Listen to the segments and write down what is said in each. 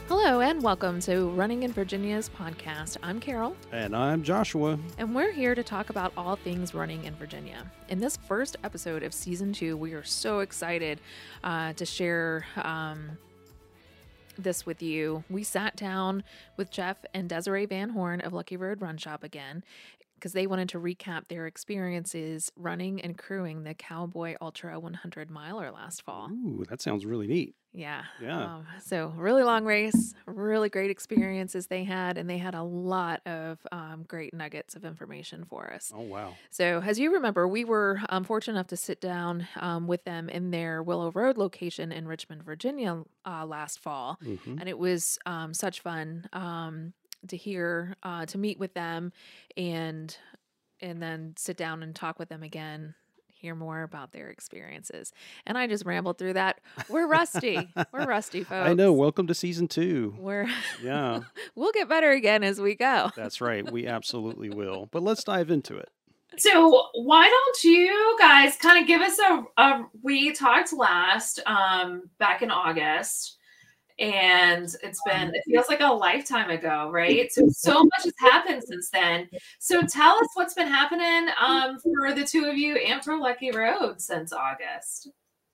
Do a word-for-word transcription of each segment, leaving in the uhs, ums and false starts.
Hello and welcome to Running in Virginia's podcast. I'm Carol. And I'm Joshua. And we're here to talk about all things running in Virginia. In this first episode of season two, we are so excited uh, to share um, this with you. We sat down with Jeff and Desiree Van Horn of Lucky Road Run Shop again, because they wanted to recap their experiences running and crewing the Cowboy Ultra one hundred miler last fall. Ooh, that sounds really neat. Yeah. Yeah. Um, so really long race, really great experiences they had, and they had a lot of um, great nuggets of information for us. Oh, wow. So as you remember, we were um, fortunate enough to sit down um, with them in their Willow Road location in Richmond, Virginia uh, last fall. Mm-hmm. And it was um, such fun um, to hear, uh, to meet with them and, and then sit down and talk with them again, hear more about their experiences. And I just rambled through that. We're rusty. We're rusty, folks. I know. Welcome to season two. We're Yeah. We'll get better again as we go. That's right. We absolutely will. But let's dive into it. So why don't you guys kind of give us a, a we talked last um, back in August, and it's been, it feels like a lifetime ago, right? So, so much has happened since then. So tell us what's been happening um, for the two of you and for Lucky Road since August.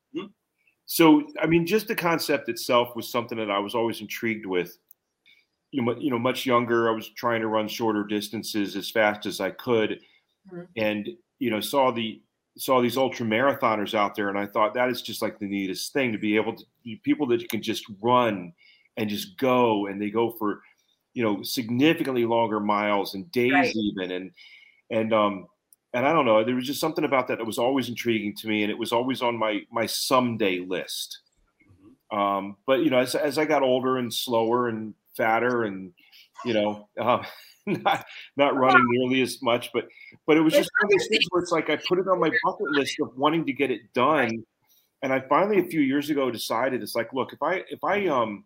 So, I mean, just the concept itself was something that I was always intrigued with. You know, you know, much younger, I was trying to run shorter distances as fast as I could, mm-hmm. and you know, saw the saw these ultra marathoners out there, and I thought that is just like the neatest thing to be able to people that can just run and just go, and they go for, you know, significantly longer miles and days right. even, and and um and I don't know, there was just something about that that was always intriguing to me, and it was always on my my someday list. Mm-hmm. Um, but you know, as as I got older and slower and fatter, and you know, uh, not not running nearly as much, but but it was just one of those things where it's like I put it on my bucket list of wanting to get it done, and I finally a few years ago decided it's like, look, if I if I um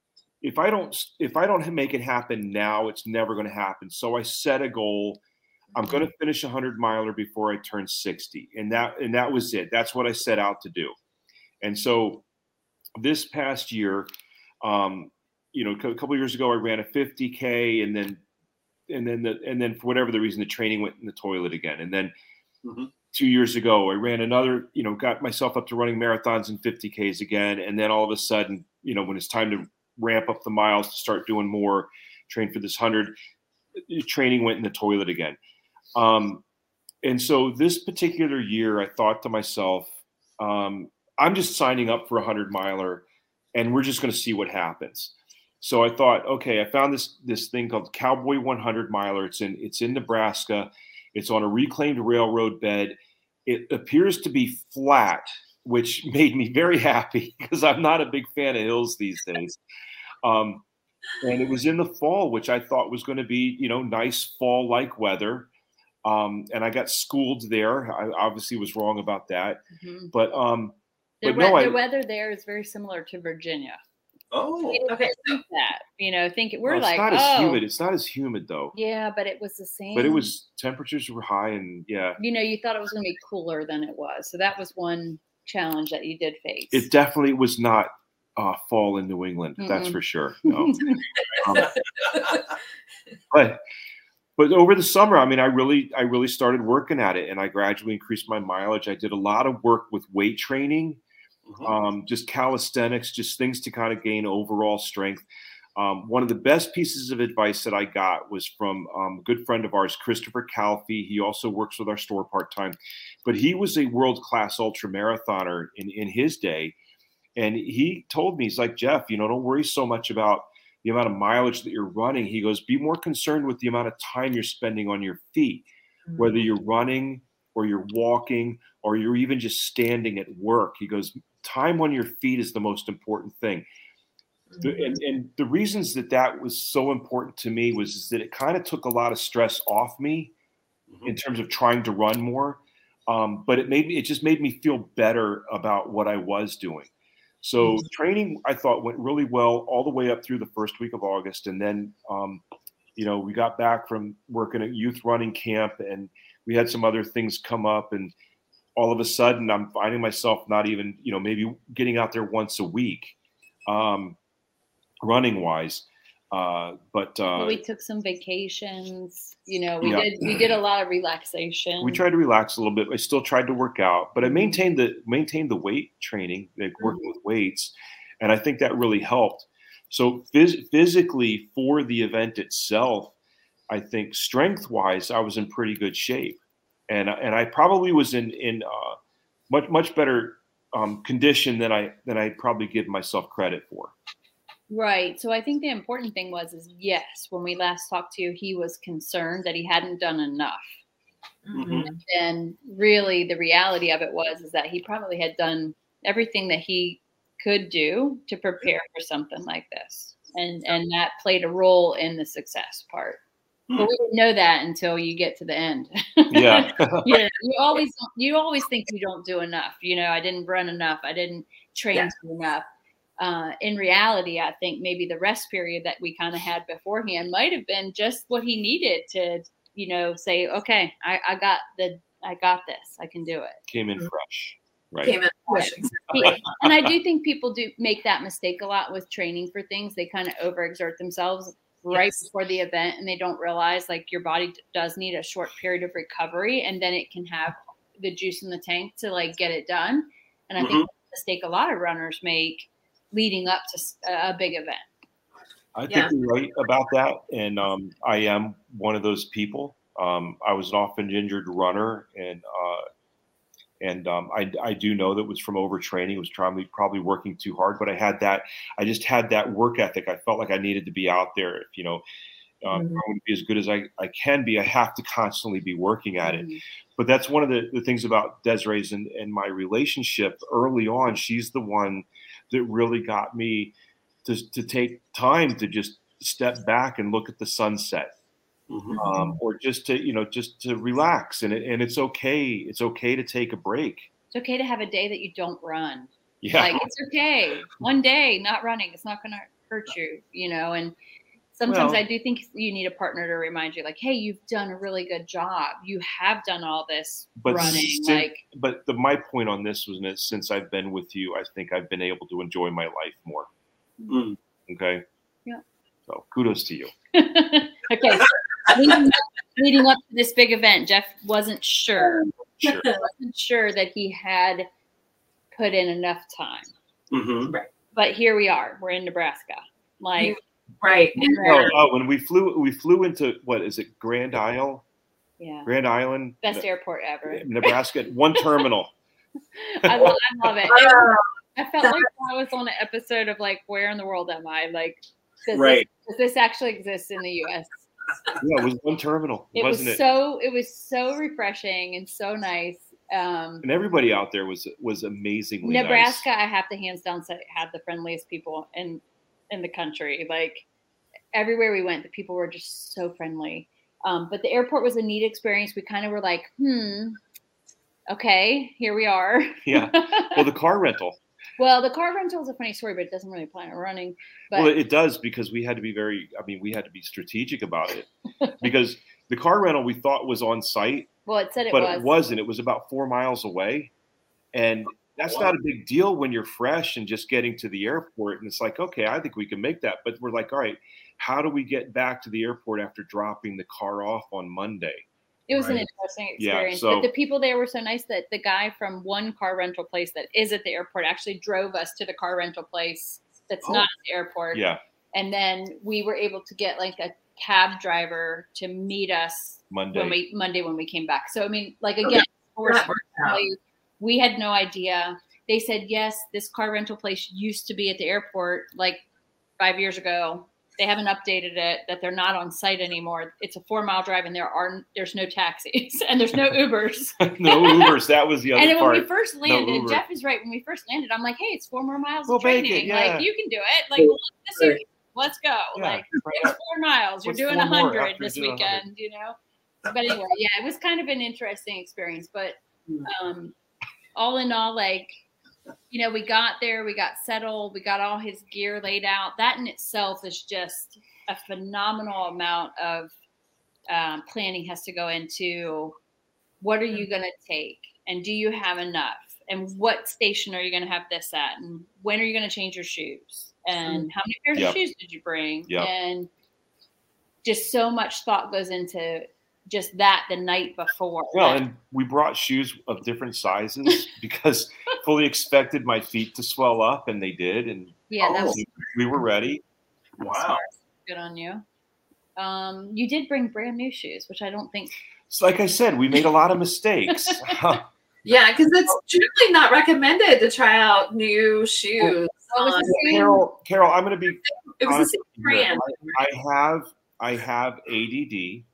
if I don't if I don't make it happen now, it's never going to happen. So I set a goal. I'm going to finish a hundred miler before I turn sixty, and that and that was it. That's what I set out to do. And so this past year, um, you know, a couple of years ago, I ran a fifty K, and then, and then, the, and then for whatever the reason, the training went in the toilet again. And then mm-hmm. two years ago, I ran another, you know, got myself up to running marathons and fifty Ks again. And then all of a sudden, you know, when it's time to ramp up the miles to start doing more, train for this hundred, training went in the toilet again. Um, and so this particular year, I thought to myself, um, I'm just signing up for a hundred miler, and we're just going to see what happens. So I thought, okay, I found this this thing called Cowboy one hundred miler. It's in it's in Nebraska. It's on a reclaimed railroad bed. It appears to be flat, which made me very happy because I'm not a big fan of hills these days. Um, and it was in the fall, which I thought was going to be, you know, nice fall-like weather. Um, and I got schooled there. I obviously was wrong about that. Mm-hmm. But um, the, but we- no, the I, weather there is very similar to Virginia. Oh, okay. Think that, you know, think we're well, it's like, not oh, as humid. It's not as humid though. Yeah, but it was the same. But it was temperatures were high, and yeah. You know, you thought it was going to be cooler than it was, so that was one challenge that you did face. It definitely was not uh, fall in New England. Mm-mm. That's for sure. No. um, but but over the summer, I mean, I really I really started working at it, and I gradually increased my mileage. I did a lot of work with weight training. Mm-hmm. Um, just calisthenics, just things to kind of gain overall strength. Um, one of the best pieces of advice that I got was from um, a good friend of ours, Christopher Calfee. He also works with our store part-time, but he was a world-class ultra marathoner in, in his day. And he told me, he's like, Jeff, you know, don't worry so much about the amount of mileage that you're running. He goes, be more concerned with the amount of time you're spending on your feet, mm-hmm. whether you're running or you're walking or you're even just standing at work. He goes, time on your feet is the most important thing. The, and, and the reasons that that was so important to me was is that it kind of took a lot of stress off me mm-hmm. in terms of trying to run more. Um, but it made me, it just made me feel better about what I was doing. So mm-hmm. training, I thought, went really well all the way up through the first week of August. And then, um, you know, we got back from working at youth running camp, and we had some other things come up, and all of a sudden I'm finding myself not even, you know, maybe getting out there once a week. Um, running wise. Uh, but uh, well, we took some vacations. You know, we Yeah. did we did a lot of relaxation. we tried to relax a little bit. I still tried to work out, but I maintained the maintained the weight training, like working with weights, and I think that really helped. So phys- physically for the event itself, I think strength wise, I was in pretty good shape, and and I probably was in in uh, much much better um, condition than I than I probably give myself credit for. Right. So I think the important thing was, is yes, when we last talked to you, he was concerned that he hadn't done enough. Mhm. And really the reality of it was, is that he probably had done everything that he could do to prepare for something like this. And, and that played a role in the success part. But we didn't know that until you get to the end. Yeah. Yeah, you always, you always think you don't do enough. You know, I didn't run enough. I didn't train Yeah. enough. Uh, in reality, I think maybe the rest period that we kind of had beforehand might have been just what he needed to, you know, say, okay, I, I got the, I got this, I can do it. Came in fresh. Right. Came in fresh, exactly. And I do think people do make that mistake a lot with training for things. They kind of overexert themselves right Yes. before the event, and they don't realize like your body does need a short period of recovery, and then it can have the juice in the tank to like get it done. And I think that's a mistake a lot of runners make leading up to s- a a big event. I think Yeah. you're right about that, and um, I am one of those people. Um, I was an often injured runner, and uh, and um, I, I do know that it was from overtraining. It was probably probably working too hard, but I had that. I just had that work ethic. I felt like I needed to be out there. If you know, um, Mhm. if I want to be as good as I, I can be, I have to constantly be working at it. Mhm. But that's one of the, the things about Desiree's and, and my relationship early on. She's the one that really got me to, to take time to just step back and look at the sunset. Um, or just to, you know, just to relax. And, it, and it's okay. It's okay to take a break. It's okay to have a day that you don't run. Yeah. Like it's okay. One day not running, it's not going to hurt you, you know. And sometimes Well- I do think you need a partner to remind you, like, hey, you've done a really good job. You have done all this But running. since- Like, but the, my point on this was that since I've been with you, I think I've been able to enjoy my life more. Mm. Okay. Yeah. So kudos to you. okay. leading, up, leading up to this big event, Jeff wasn't sure. Sure. wasn't sure that he had put in enough time. Mm-hmm. But here we are. We're in Nebraska. Like, Right. Oh, oh, when we flew, we flew into what is it? Grand Isle, yeah, Grand Island, best airport ever. Nebraska. One terminal. I love, I love it. Oh, I felt like I was on an episode of like, where in the world am I? Like, does, Right. this, does this actually exist in the U S? Yeah, it was one terminal, It was wasn't it? so, it was so refreshing and so nice. Um, And everybody out there was was amazingly Nebraska, nice. I have to hands down say had the friendliest people in in the country. Like everywhere we went, the people were just so friendly. Um, but the airport was a neat experience. We kind of were like, hmm, okay, here we are. Yeah. Well, the car rental. Well, the car rental is a funny story, but it doesn't really apply to running. But Well, it does because we had to be very. I mean, we had to be strategic about it because the car rental we thought was on site, well, it said it but was. it wasn't. It was about four miles away, and that's not a big deal when you're fresh and just getting to the airport. And it's like, okay, I think we can make that. But we're like, all right, how do we get back to the airport after dropping the car off on Monday? It was an Right. interesting Yeah, experience. so- but the people there were so nice that the guy from one car rental place that is at the airport actually drove us to the car rental place that's Oh. not at the airport. Yeah, And then we were able to get like a cab driver to meet us Monday. when we Monday when we came back. So I mean, like Okay. again, for That worked out. we had no idea. They said yes, this car rental place used to be at the airport like five years ago. They haven't updated it, that they're not on site anymore. It's a four mile drive and there are there's no taxis and there's no Ubers. No Ubers. That was the other And then when part. we first landed, Uber. Jeff is right. When we first landed, I'm like, hey, it's four more miles We'll of make training. it, yeah. Like, you can do it. Like, let's, do it. Let's go. Yeah, Like, right it's up. four miles. You're What's doing four a more hundred after this doing a hundred? weekend, you know? But anyway, yeah, it was kind of an interesting experience. But um, all in all, like, you know, we got there, we got settled, we got all his gear laid out. That in itself is just a phenomenal amount of um, planning has to go into what are you going to take and do you have enough and what station are you going to have this at, and when are you going to change your shoes, and how many pairs Yep. of shoes did you bring? Yep. And just so much thought goes into just that the night before. Well, That- and we brought shoes of different sizes because fully expected my feet to swell up, and they did, and yeah, that was we were ready. Wow. good on you. Um, you did bring brand new shoes, which I don't think. So like I said, we made a lot of mistakes. Yeah, because it's generally not recommended to try out new shoes. What was on- the same? Carol, Carol, I'm going to be it was the honest same with you here. brand. I have I have A D D.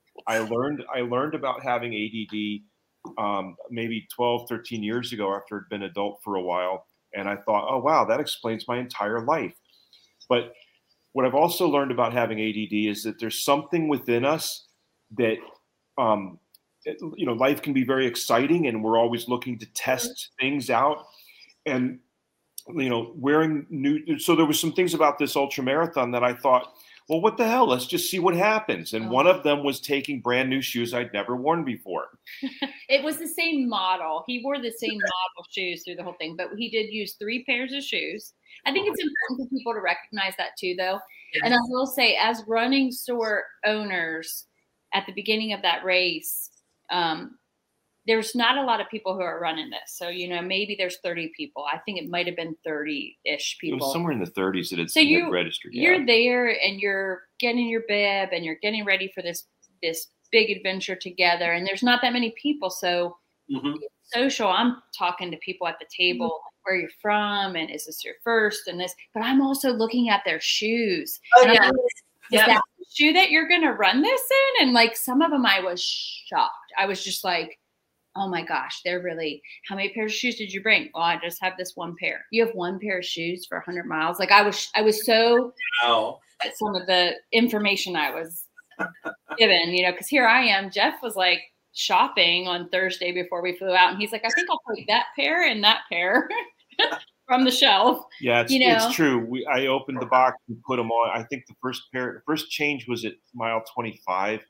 I learned I learned about having A D D um, maybe twelve, thirteen years ago after I'd been adult for a while. And I thought, oh, wow, that explains my entire life. But what I've also learned about having A D D is that there's something within us that, um, it- you know, life can be very exciting and we're always looking to test things out. And, you know, wearing new, so there was some things about this ultra marathon that I thought, well, what the hell? Let's just see what happens. And Oh. one of them was taking brand new shoes I'd never worn before. It was the same model. He wore the same model shoes through the whole thing, but he did use three pairs of shoes. I think it's important for people to recognize that too, though. Yes. And I will say, as running store owners, at the beginning of that race, um, there's not a lot of people who are running this. So, you know, maybe there's thirty people. I think it might have been thirty-ish It was people. somewhere in the thirties that it So had you- registered. Yeah. You're there and you're getting your bib and you're getting ready for this this big adventure together. And there's not that many people. So Mhm. social, I'm talking to people at the table, like, where you're from, and is this your first, and this, but I'm also looking at their shoes. Oh, And I'm yeah. like, is Yeah. that the shoe that you're going to run this in? And like some of them, I was shocked. I was just like, oh my gosh, they're really, how many pairs of shoes did you bring? Oh, I just have this one pair. You have one pair of shoes for one hundred miles. Like I was, I was so Wow. at some of the information I was given, you know, because here I am. Jeff was like shopping on Thursday before we flew out, and he's like, I think I'll take that pair and that pair from the shelf. Yeah, it's, you know. it's true. We I opened the box and put them on. I think the first pair, the first change was at mile twenty-five,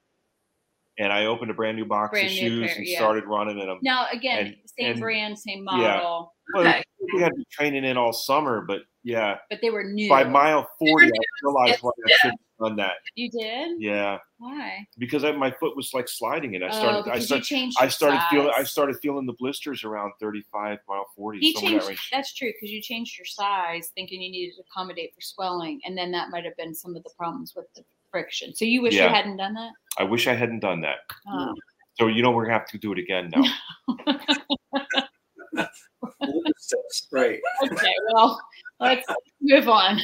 and I opened a brand new box Brand of new shoes pair, and yeah. started running in them. Now, again, And- same and- brand, same yeah. model, Well, Okay. we had been training in all summer, but yeah, but they were new. by mile forty, I realized why I Yeah. should have done that. You did? Yeah, Why? because I, my foot was like sliding, and I Oh, started. I because you started. changed I your started feeling. I size. started feeling the blisters around thirty-five, mile forty. He somewhere in that changed. range. That's true because you changed your size, thinking you needed to accommodate for swelling, and then that might have been some of the problems with the friction. So you wish Yeah. you hadn't done that. I wish I hadn't done that. Oh. So you know we're gonna have to do it again now. Right. Okay, well, let's move on.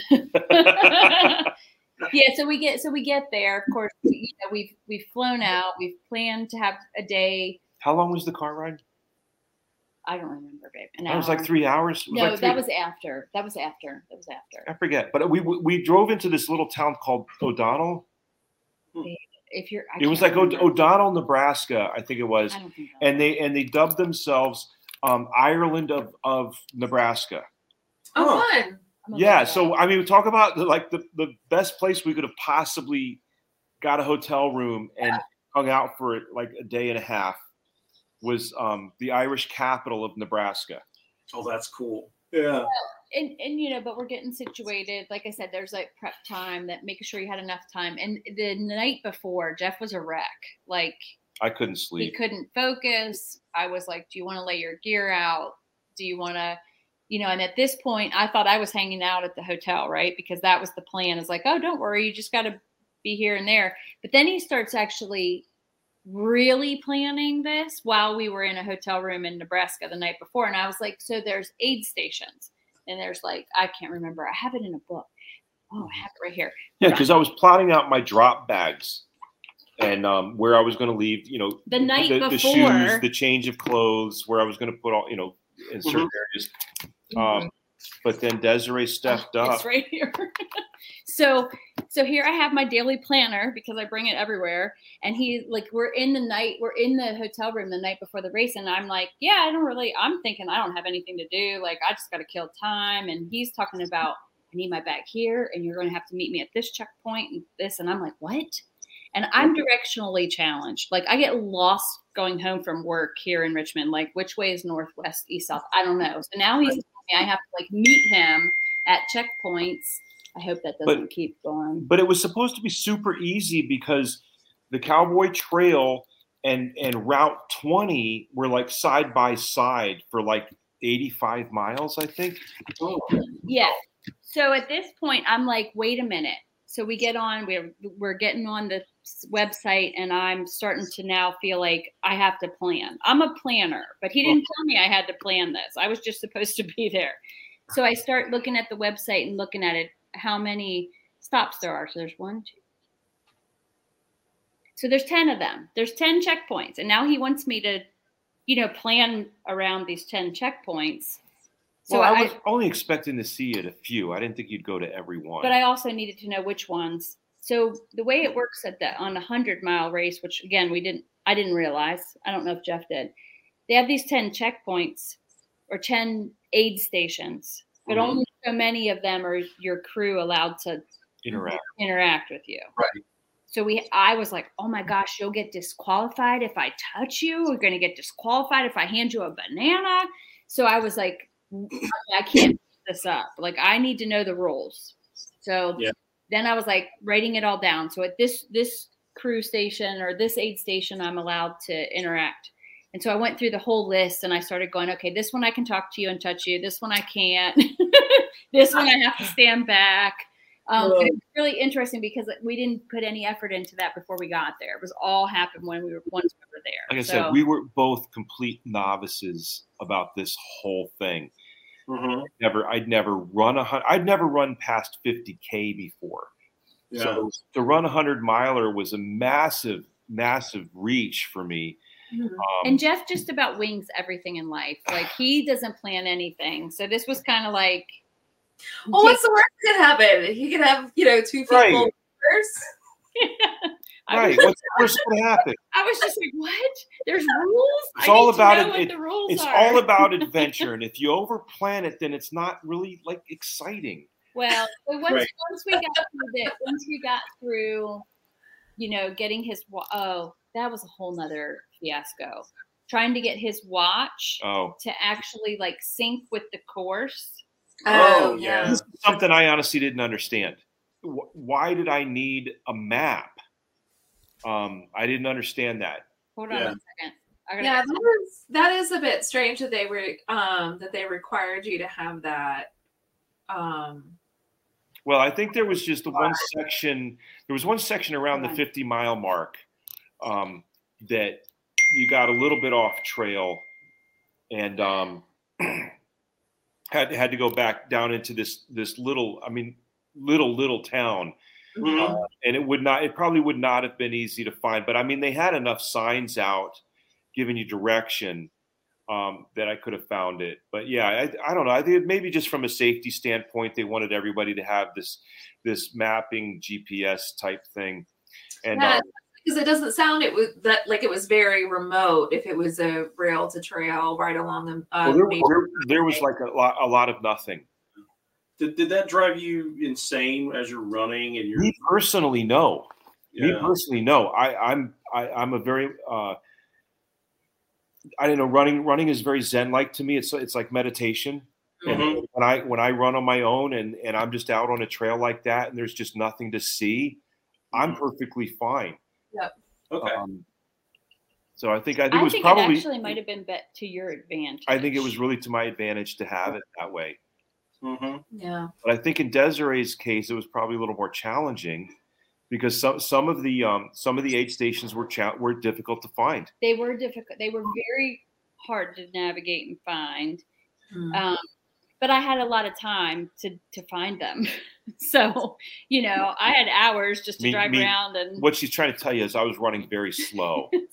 Yeah, so we get so we get there. Of course, you know, we've we've flown out. We've planned to have a day. How long was the car ride? I don't remember, babe. An That was like hour. three hours. It was No, like three- that was after. That was after. That was after. I forget. But we we drove into this little town called O'Donnell. If you're, I It was can't like O- remember. O'Donnell, Nebraska, I think it was, I don't think so. and they and they dubbed themselves um, Ireland of of Nebraska. Oh, Huh. fun. I'm gonna Yeah. look it So up. I mean, talk about the, like the the best place we could have possibly got a hotel room and hung out for like a day and a half was um, the Irish capital of Nebraska. Oh, that's cool. Yeah. and and you know, but we're getting situated. Like I said, there's like prep time, that making sure you had enough time. And the night before, Jeff was a wreck. Like I couldn't he sleep. couldn't focus. I was like, do you want to lay your gear out? Do you want to, you know, and at this point I thought I was hanging out at the hotel, right? Because that was the plan. It's like, oh, don't worry. You just got to be here and there. But then he starts actually really planning this while we were in a hotel room in Nebraska the night before. And I was like, so there's aid stations and there's like, I can't remember. I have it in a book. Oh, I have it right here. Yeah, because I was plotting out my drop bags and um, where I was going to leave, you know, The night the, the before. shoes, the change of clothes, where I was going to put all, you know, in certain areas. Um, but then Desiree stepped up. It's right here. so, so here I have my daily planner because I bring it everywhere. And he like, we're in the night, we're in the hotel room the night before the race. And I'm like, yeah, I don't really, I'm thinking I don't have anything to do. Like, I just got to kill time. And he's talking about, I need my bag here and you're going to have to meet me at this checkpoint and this. And I'm like, what? And I'm directionally challenged. Like I get lost going home from work here in Richmond. Like which way is northwest, east, south? I don't know. So now he's telling me I have to like meet him at checkpoints. I hope that doesn't But- keep going. But it was supposed to be super easy because the Cowboy Trail and and Route twenty were like side by side for like eighty-five miles, I think. Oh, Yeah. So at this point, I'm like, wait a minute. So we get on, we're we're getting on the website, and I'm starting to now feel like I have to plan. I'm a planner, but he didn't tell me I had to plan this. I was just supposed to be there. So I start looking at the website and looking at it, how many stops there are. So there's one, two. So there's ten of them. There's ten checkpoints. And now he wants me to, you know, plan around these ten checkpoints. So well, I I, was only expecting to see it a few. I didn't think you'd go to every one. but I also needed to know which ones. So the way it works at the on a hundred mile race, which again we didn't, I didn't realize. I don't know if Jeff did. They have these ten checkpoints or ten aid stations, but Mhm. only so many of them are your crew allowed to interact. interact with you. Right. So we, I was like, oh my gosh, you'll get disqualified if I touch you. We're going to get disqualified if I hand you a banana. So I was like, I can't keep this up. Like, I need to know the rules. So Yeah. then I was like writing it all down. So at this, this crew station or this aid station, I'm allowed to interact. And so I went through the whole list and I started going, okay, this one I can talk to you and touch you. This one I can't. This one I have to stand back. Um, Well- and it's really interesting because we didn't put any effort into that before we got there. It was all happened when we were once we were there. Like I So, said, we were both complete novices about this whole thing. Mhm. Never, I'd never run a hundred. I'd never run past fifty K before. Yeah. So to run a hundred miler was a massive, massive reach for me. Mhm. Um, and Jeff just about wings everything in life. Like he doesn't plan anything. So this was kind of like, Well, what's the worst that could happen? He could have, you know, two people Right. first. I right. was, What's the worst that happened? I was just like, what? There's rules? It's I all need about to know it- what it- the rules It's are. all about adventure, and if you overplan it, then it's not really like exciting. Well, so once, Right. once we got through the, once we got through, you know, getting his wa- oh, that was a whole nother fiasco. Trying to get his watch Oh, to actually like sync with the course. Oh, yeah. this is something I honestly didn't understand. Wh- Why did I need a map? Um, I didn't understand that. Hold on Yeah. one second. I gotta Yeah, that is that is a bit strange that they were um that they required you to have that. Um Well, I think there was just the one section. There was one section around the fifty mile mark um, that you got a little bit off trail, and um, had had to go back down into this this little. I mean, little little town, Mhm. and it would not. It probably would not have been easy to find. But I mean, they had enough signs out giving you direction um, that I could have found it. But yeah, I, I don't know. I think maybe just from a safety standpoint, they wanted everybody to have this this mapping G P S type thing. And yeah, uh, because it doesn't sound it was that like it was very remote if it was a rail to trail right along the uh, well, there, main- there, there was like a lot, a lot of nothing. Did, did that drive you insane as you're running and you're Me personally, no. Me yeah. personally, no. I, I'm I, I'm a very uh, I don't know. Running running is very zen-like to me. It's it's like meditation. And Mhm. when I when I run on my own and, and I'm just out on a trail like that and there's just nothing to see, I'm perfectly fine. Okay. Um, so I think I think it I was think probably it actually might have been bet to your advantage. I think it was really to my advantage to have it that way. hmm yeah. But I think in Desiree's case, it was probably a little more challenging because some some of the um, some of the aid stations were cha- were difficult to find. They were difficult. They were very hard to navigate and find. Hmm. Um, but I had a lot of time to to find them. So, you know, I had hours just to Me- drive me- around and What she's trying to tell you is I was running very slow. you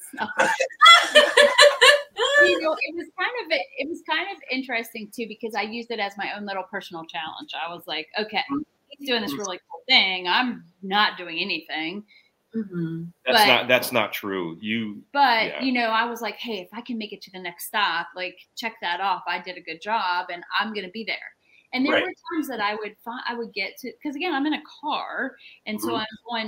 know, it was kind of it was kind of interesting too because I used it as my own little personal challenge. I was like, okay, he's doing this really cool thing. I'm not doing anything. Mhm. That's But- not that's not true. You But Yeah. you know, I was like, hey, if I can make it to the next stop, like check that off. I did a good job, and I'm gonna be there. And there Right. were times that I would find I would get to because again, I'm in a car, and so Mhm. I'm going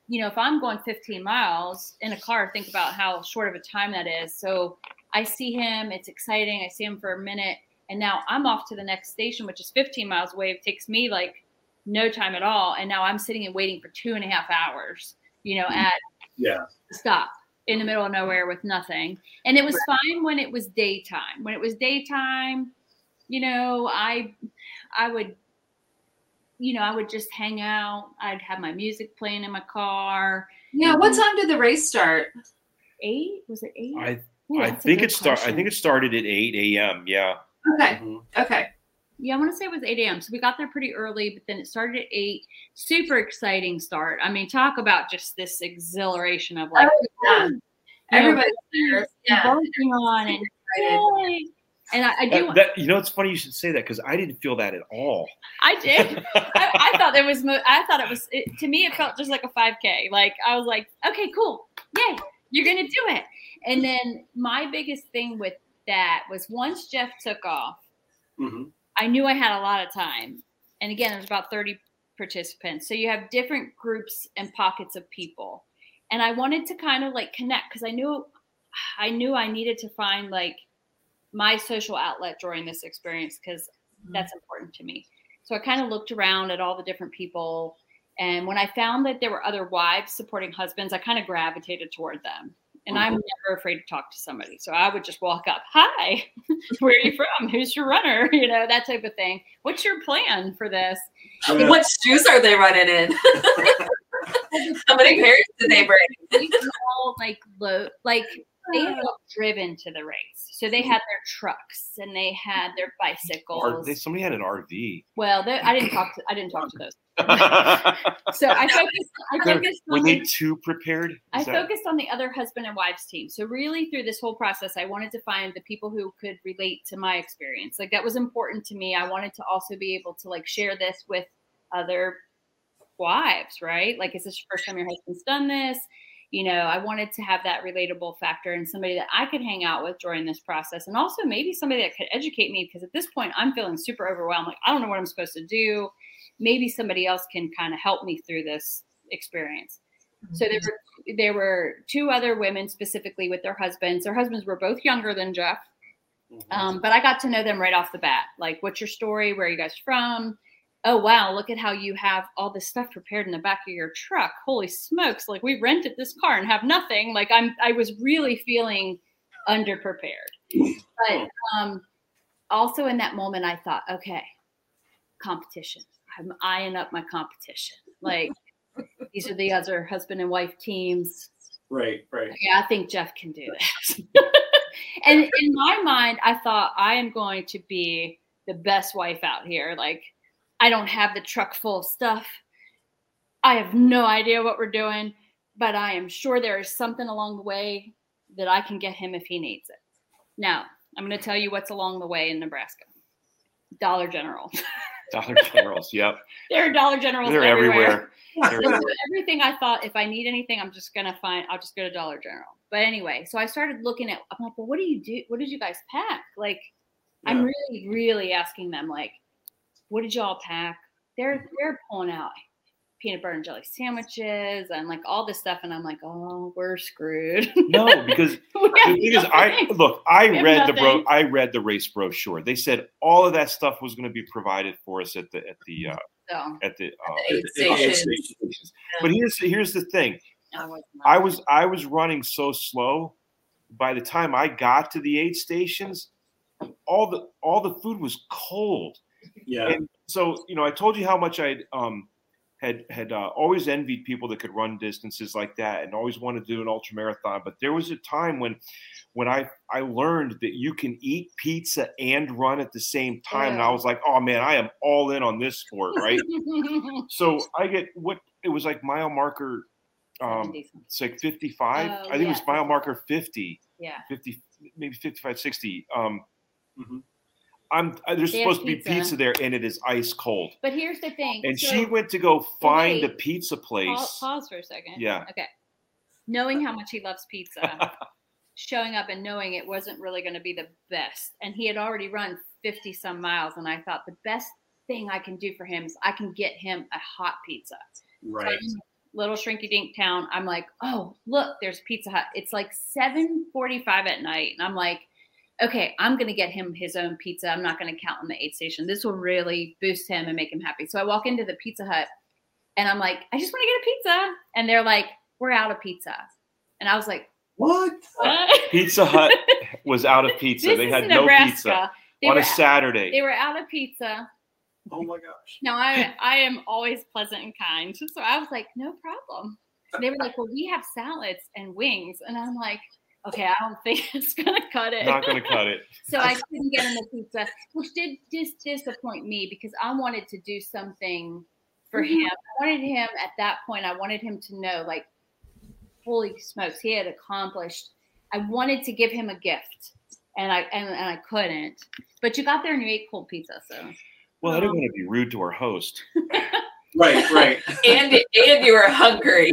you know, if I'm going fifteen miles in a car, think about how short of a time that is. So I see him, it's exciting. I see him for a minute, and now I'm off to the next station, which is fifteen miles away. It takes me like no time at all. And now I'm sitting and waiting for two and a half hours, you know, at Yeah. the stop in the middle of nowhere with nothing. And it was fine when it was daytime. When it was daytime, you know, I, I would, you know, I would just hang out. I'd have my music playing in my car. Yeah. What time did the race start? Eight? Was it eight? I Ooh, I that's a think good it start. I question. think it started at eight a.m. Yeah. Okay. Mhm. Okay. Yeah, I want to say it was eight a.m. So we got there pretty early, but then it started at eight. Super exciting start. I mean, talk about just this exhilaration of like, Oh, yeah. you know, Everybody's there. and Yeah. barking on and Excited. yay. And I, I do. That, that- you know, it's funny you should say that because I didn't feel that at all. I did. I, I thought there was. Mo- I thought it was. It, to me, it felt just like a five K. Like I was like, okay, cool, yay, you're gonna do it. And then my biggest thing with that was once Jeff took off, Mhm. I knew I had a lot of time. And again, there was about thirty participants, so you have different groups and pockets of people. And I wanted to kind of like connect because I knew, I knew I needed to find like my social outlet during this experience because that's important to me. So I kind of looked around at all the different people. And when I found that there were other wives supporting husbands, I kind of gravitated toward them. And I'm never afraid to talk to somebody. So I would just walk up, hi, where are you from? Who's your runner? You know, that type of thing. What's your plan for this? Yeah. What shoes are they running in? How many pairs did they bring? These were all like low, like they had all driven to the race. So they had their trucks and they had their Or bicycles. they, somebody had an R V. Well, they- I didn't talk to I didn't talk to those. So I focused. I They're- focused Were on they the, too prepared? Is I that- focused on the other husband and wives team. So really, through this whole process, I wanted to find the people who could relate to my experience. Like that was important to me. I wanted to also be able to like share this with other wives, right? Like, is this your first time your husband's done this? You know, I wanted to have that relatable factor and somebody that I could hang out with during this process. And also maybe somebody that could educate me because at this point I'm feeling super overwhelmed. Like, I don't know what I'm supposed to do. Maybe somebody else can kind of help me through this experience. So there were, there were two other women specifically with their husbands. Their husbands were both younger than Jeff. Um, but I got to know them right off the bat. Like, what's your story? Where are you guys from? Oh, wow, look at how you have all this stuff prepared in the back of your truck. Holy smokes. Like, we rented this car and have nothing. Like, I'm, I was really feeling underprepared. But um, also in that moment, I thought, okay, competition. I'm eyeing up my competition. Like, these are the other husband and wife teams. Right, right. Yeah, I think Jeff can do this. And in my mind, I thought I am going to be the best wife out here. Like, I don't have the truck full of stuff. I have no idea what we're doing, but I am sure there is something along the way that I can get him if he needs it. Now, I'm going to tell you what's along the way in Nebraska. Dollar General. Dollar Generals, yep. There are Dollar Generals They're everywhere. everywhere. And so everything I thought, if I need anything, I'm just gonna find. I'll just go to Dollar General. But anyway, so I started looking at. I'm like, well, what do you do? What did you guys pack? Like, I'm Yeah. really, really asking them, like, what did y'all pack? They're they're pulling out peanut butter and jelly sandwiches and like all this stuff, and I'm like, oh, we're screwed. No, because We the have thing is, I nothing. look. I We have read the bro. nothing. I read the race brochure. They said all of that stuff was going to be provided for us at the at the uh, So at the. Uh, Aid The aid stations. stations. but here's here's the thing. I wasn't. I was I was running so slow. By the time I got to the aid stations, all the all the food was cold. Yeah. And so, you know, I told you how much I um, had had uh, always envied people that could run distances like that, and always wanted to do an ultra marathon. But there was a time when, when I I learned that you can eat pizza and run at the same time, and I Yeah. was like, oh man, I am all in on this sport, right? So I get what it was like mile marker. Um, seventy. it's like fifty-five. Oh, I think it was yeah. mile marker fifty, Yeah. fifty, maybe fifty-five, sixty. Um, Mhm. I'm uh, there's They have supposed to be pizza. pizza there, and it is ice cold. But here's the thing. And so- she went to go find a wait. pizza place. Pause, pause for a second. Yeah. Okay. Knowing how much he loves pizza, showing up and knowing it wasn't really going to be the best. And he had already run fifty some miles. And I thought the best thing I can do for him is I can get him a hot pizza. So I Right. didn't little shrinky dink town. I'm like, oh, look, there's Pizza Hut. It's like seven forty-five at night. And I'm like, okay, I'm going to get him his own pizza. I'm not going to count on the aid station. This will really boost him and make him happy. So I walk into the Pizza Hut and I'm like, I just want to get a pizza. And they're like, we're out of pizza. And I was like, What? what? Pizza Hut was out of pizza. This They is had no Nebraska. pizza They on were a Saturday. They were out of pizza. Oh my gosh. Now I I am always pleasant and kind. So I was like, no problem. They were like, well, we have salads and wings. And I'm like, okay, I don't think it's gonna cut it. Not going to cut it. So I couldn't get him the pizza, which did just disappoint me because I wanted to do something for Mm-hmm. him. I wanted him at that point, I wanted him to know, like, holy smokes, he had accomplished. I wanted to give him a gift. And I and, and I couldn't. But you got there and you ate cold pizza, so Well, I didn't want to be rude to our host. Right, right. And and you were hungry.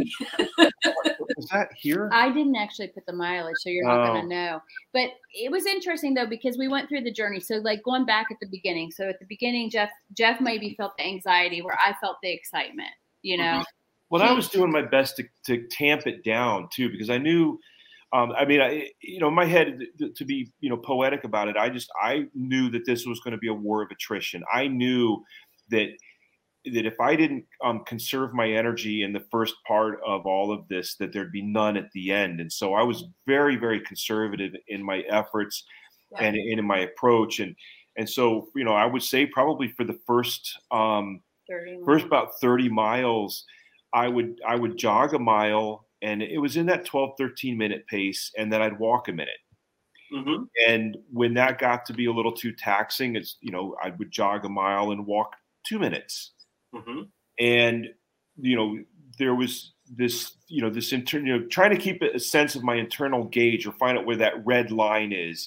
Was that here? I didn't actually put the mileage, so you're not Oh. going to know. But it was interesting though because we went through the journey. So like going back at the beginning. So at the beginning, Jeff Jeff maybe felt the anxiety where I felt the excitement. You know, Well, I was doing my best to, to tamp it down too, because I knew, um, I mean, I, you know, in my head, th- to be, you know, poetic about it, I just, I knew that this was going to be a war of attrition. I knew that, that if I didn't um, conserve my energy in the first part of all of this, that there'd be none at the end. And so I was very, very conservative in my efforts Yeah. and, and in my approach. And, and so, you know, I would say probably for the first, um, thirty first about thirty miles, I would I would jog a mile, and it was in that twelve, thirteen minute pace, and then I'd walk a minute. Mm-hmm. And when that got to be a little too taxing, it's, you know, I would jog a mile and walk two minutes. Mm-hmm. And, you know, there was this, you know, this internal, you know, trying to keep a sense of my internal gauge or find out where that red line is,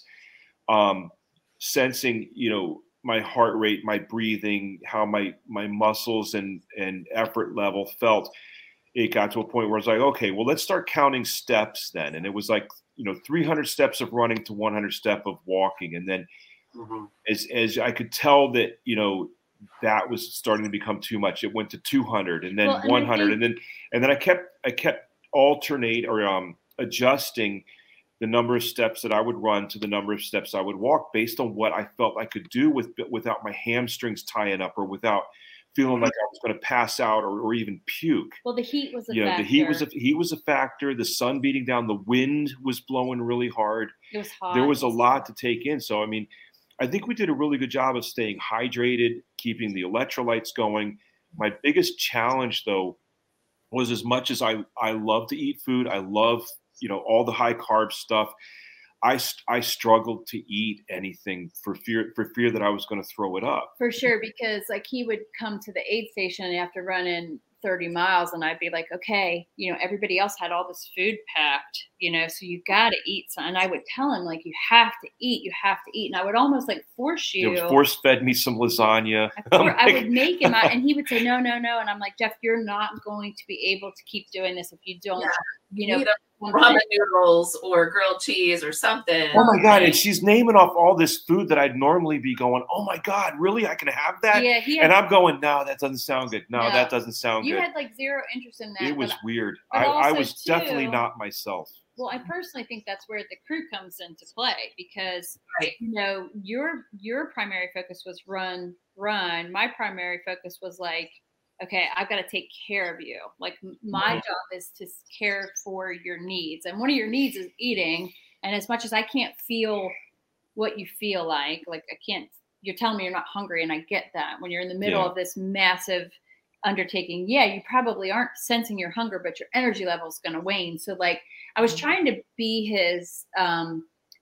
um, sensing, you know, my heart rate, my breathing, how my, my muscles and, and effort level felt. It got to a point where I was like, okay, well, let's start counting steps then. And it was like, you know, three hundred steps of running to one hundred step of walking. And then Mm-hmm. as, as I could tell that, you know, that was starting to become too much. It went to two hundred and then Well, and I one hundred. think- And then, and then I kept, I kept alternate or um, adjusting the number of steps that I would run to the number of steps I would walk based on what I felt I could do with, without my hamstrings tying up or without feeling like I was going to pass out or, or even puke. Well, the heat was a You know, factor. the heat was a heat was a factor. The sun beating down, the wind was blowing really hard. It was hot. There was a lot to take in. So, I mean, I think we did a really good job of staying hydrated, keeping the electrolytes going. My biggest challenge, though, was as much as I, I love to eat food, I love, you know, all the high carb stuff. I, I struggled to eat anything for fear for fear that I was going to throw it up. For sure, because like he would come to the aid station after running thirty miles and I'd be like, okay, you know, everybody else had all this food packed, you know, so you got to eat some. And I would tell him like, you have to eat, you have to eat. And I would almost like force you. You know, force fed me some lasagna. I, for, I would make him, and he would say, no, no, no. And I'm like, Jeff, you're not going to be able to keep doing this if you don't, Yeah. you know, Either ramen noodles or grilled cheese or something. Oh my God. And she's naming off all this food that I'd normally be going, oh my God, really? I can have that? yeah, he had, And I'm going, no, that doesn't sound good. No, No. that doesn't sound you good. had like zero interest in that. It was but- weird. but I, I also, was definitely too- not myself. Well, I personally think that's where the crew comes into play because Right. you know your your primary focus was run, run. My primary focus was like, okay, I've got to take care of you. Like m- my Right. job is to care for your needs, and one of your needs is eating. And as much as I can't feel what you feel like, like I can't. You're telling me you're not hungry, and I get that. When you're in the middle Yeah. of this massive undertaking, yeah, you probably aren't sensing your hunger, but your energy level is going to wane. So like I was trying to be his um,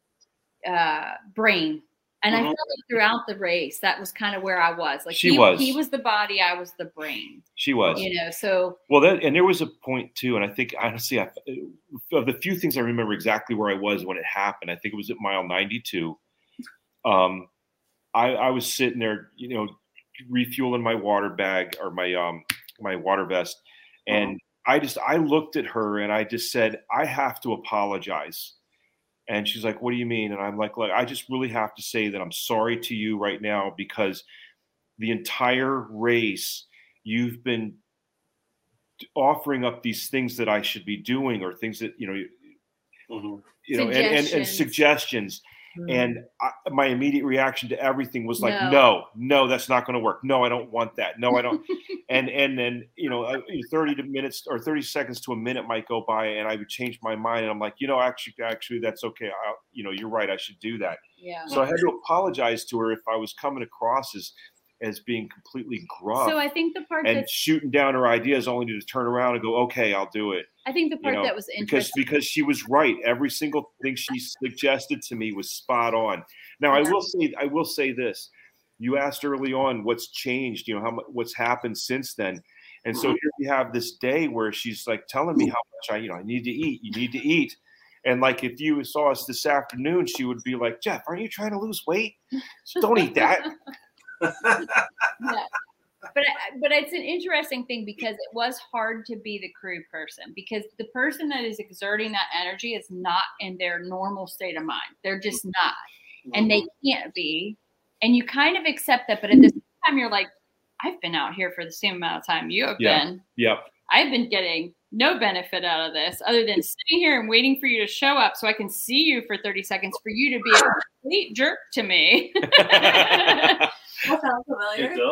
uh, brain. And I Mhm. felt like throughout the race, that was kind of where I was. Like She he was. he was the body, I was the brain. She was. You know, so Well, that, and there was a point too, and I think honestly, I, of the few things I remember exactly where I was when it happened, I think it was at mile ninety-two. Um, I, I was sitting there, you know, refueling my water bag or my um my water vest, and I just I looked at her and I just said, I have to apologize. And she's like, what do you mean? And I'm like, look, I just really have to say that I'm sorry to you right now because the entire race you've been offering up these things that I should be doing, or things that, you know, mm-hmm. you know, and, and, and suggestions. Mm-hmm. And I, my immediate reaction to everything was like, no, no, no that's not going to work. No, I don't want that. No, I don't. and, and then, you know, thirty minutes or thirty seconds to a minute might go by, and I would change my mind. And I'm like, you know, actually, actually, that's okay. I'll, you know, you're right. I should do that. Yeah. So I had to apologize to her if I was coming across as, as being completely gruff. So I think the part and that's, shooting down her ideas only to turn around and go, okay, I'll do it. I think the part you know, that was interesting because because she was right. Every single thing she suggested to me was spot on. Now yeah. I will say I will say this. You asked early on what's changed, you know, how much what's happened since then. And so here we have this day where she's like telling me how much I, you know, I need to eat. You need to eat. And like if you saw us this afternoon, she would be like, Jeff, aren't you trying to lose weight? So don't eat that. Yeah. But but it's an interesting thing because it was hard to be the crew person, because the person that is exerting that energy is not in their normal state of mind. They're just not, and they can't be. And you kind of accept that, but at the same time, you're like, I've been out here for the same amount of time you have yeah. been. Yep. I've been getting no benefit out of this other than sitting here and waiting for you to show up so I can see you for thirty seconds for you to be a complete jerk to me. That sounds familiar. It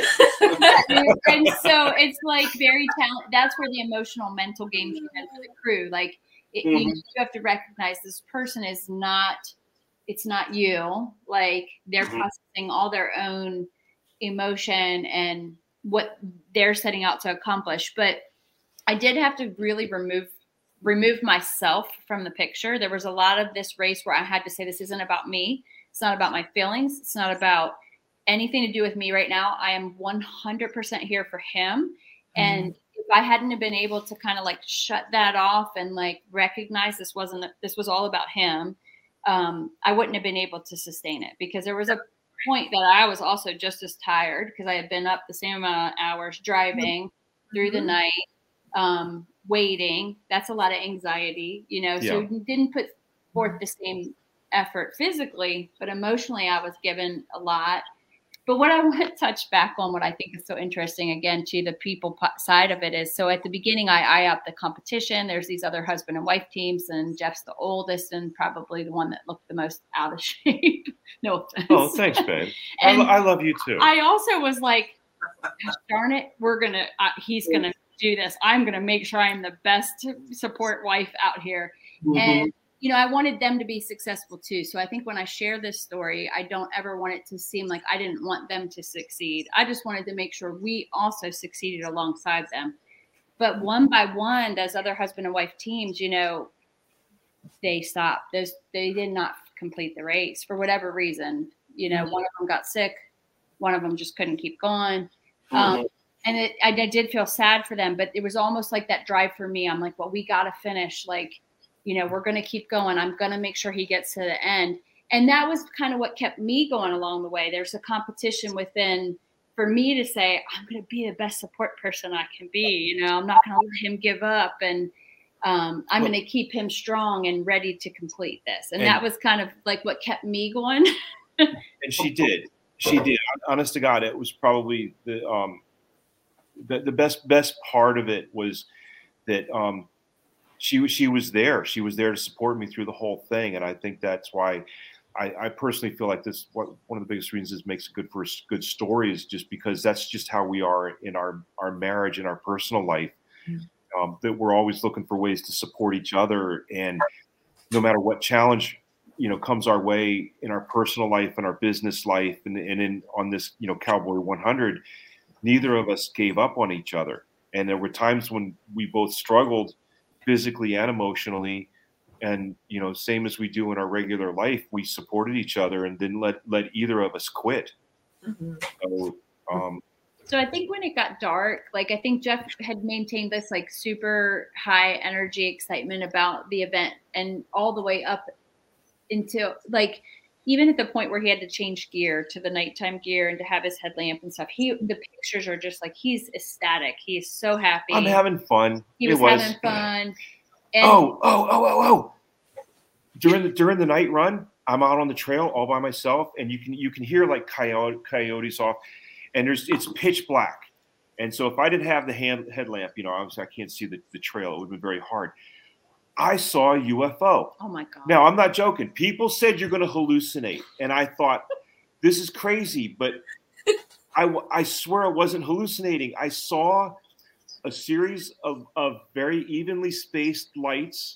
does. And so it's like very talent. That's where the emotional mental game came in for the crew. Like it, mm-hmm. you, you have to recognize this person is not, it's not you. Like they're mm-hmm. processing all their own emotion and what they're setting out to accomplish. But I did have to really remove remove myself from the picture. There was a lot of this race where I had to say, this isn't about me. It's not about my feelings. It's not about anything to do with me right now. I am one hundred percent here for him. Mm-hmm. And if I hadn't been able to kind of like shut that off and like recognize this wasn't, this was all about him, um, I wouldn't have been able to sustain it, because there was a point that I was also just as tired because I had been up the same amount of hours driving mm-hmm. through the night, um, waiting. That's a lot of anxiety, you know, so yeah. didn't put forth the same effort physically, but emotionally I was given a lot. But what I want to touch back on, what I think is so interesting, again, to the people side of it is, so at the beginning, I eye up the competition. There's these other husband and wife teams, and Jeff's the oldest and probably the one that looked the most out of shape. No offense. Oh, thanks, babe. I, lo- I love you too. I also was like, darn it, we're going to, uh, he's going to do this. I'm going to make sure I'm the best support wife out here. Mm-hmm. And you know, I wanted them to be successful too. So I think when I share this story, I don't ever want it to seem like I didn't want them to succeed. I just wanted to make sure we also succeeded alongside them. But one by one, those other husband and wife teams, you know, they stopped. Those they did not complete the race for whatever reason. You know, mm-hmm. one of them got sick. One of them just couldn't keep going. Mm-hmm. Um, and it, I, I did feel sad for them, but it was almost like that drive for me. I'm like, well, we got to finish. Like, you know, we're going to keep going. I'm going to make sure he gets to the end. And that was kind of what kept me going along the way. There's a competition within for me to say, I'm going to be the best support person I can be. You know, I'm not going to let him give up. And um, I'm well, going to keep him strong and ready to complete this. And, and that was kind of like what kept me going. And she did. She did. Honest to God, it was probably the um, the, the best best part of it was that um, She was she was there. She was there to support me through the whole thing, and I think that's why I, I personally feel like this. What one of the biggest reasons this makes a good for a good story is just because that's just how we are in our our marriage and our personal life. Mm-hmm. Um, that we're always looking for ways to support each other, and no matter what challenge you know comes our way in our personal life and our business life, and, and in on this you know Cowboy one hundred, neither of us gave up on each other, and there were times when we both struggled physically and emotionally, and you know, same as we do in our regular life, we supported each other and didn't let let either of us quit. Mm-hmm. So, um, so I think when it got dark, like I think Jeff had maintained this like super high energy excitement about the event, and all the way up into like even at the point where he had to change gear to the nighttime gear and to have his headlamp and stuff. He the pictures are just like he's ecstatic. He's so happy. I'm having fun. He was, it was having fun. And oh, oh, oh, oh, oh. During the during the night run, I'm out on the trail all by myself, and you can you can hear like coyote, coyotes off, and there's it's pitch black, And so if I didn't have the hand, headlamp, you know, obviously I can't see the, the trail. It would have been very hard. I saw a U F O. Oh, my God. Now, I'm not joking. People said you're going to hallucinate. And I thought, this is crazy. But I, I swear I wasn't hallucinating. I saw a series of, of very evenly spaced lights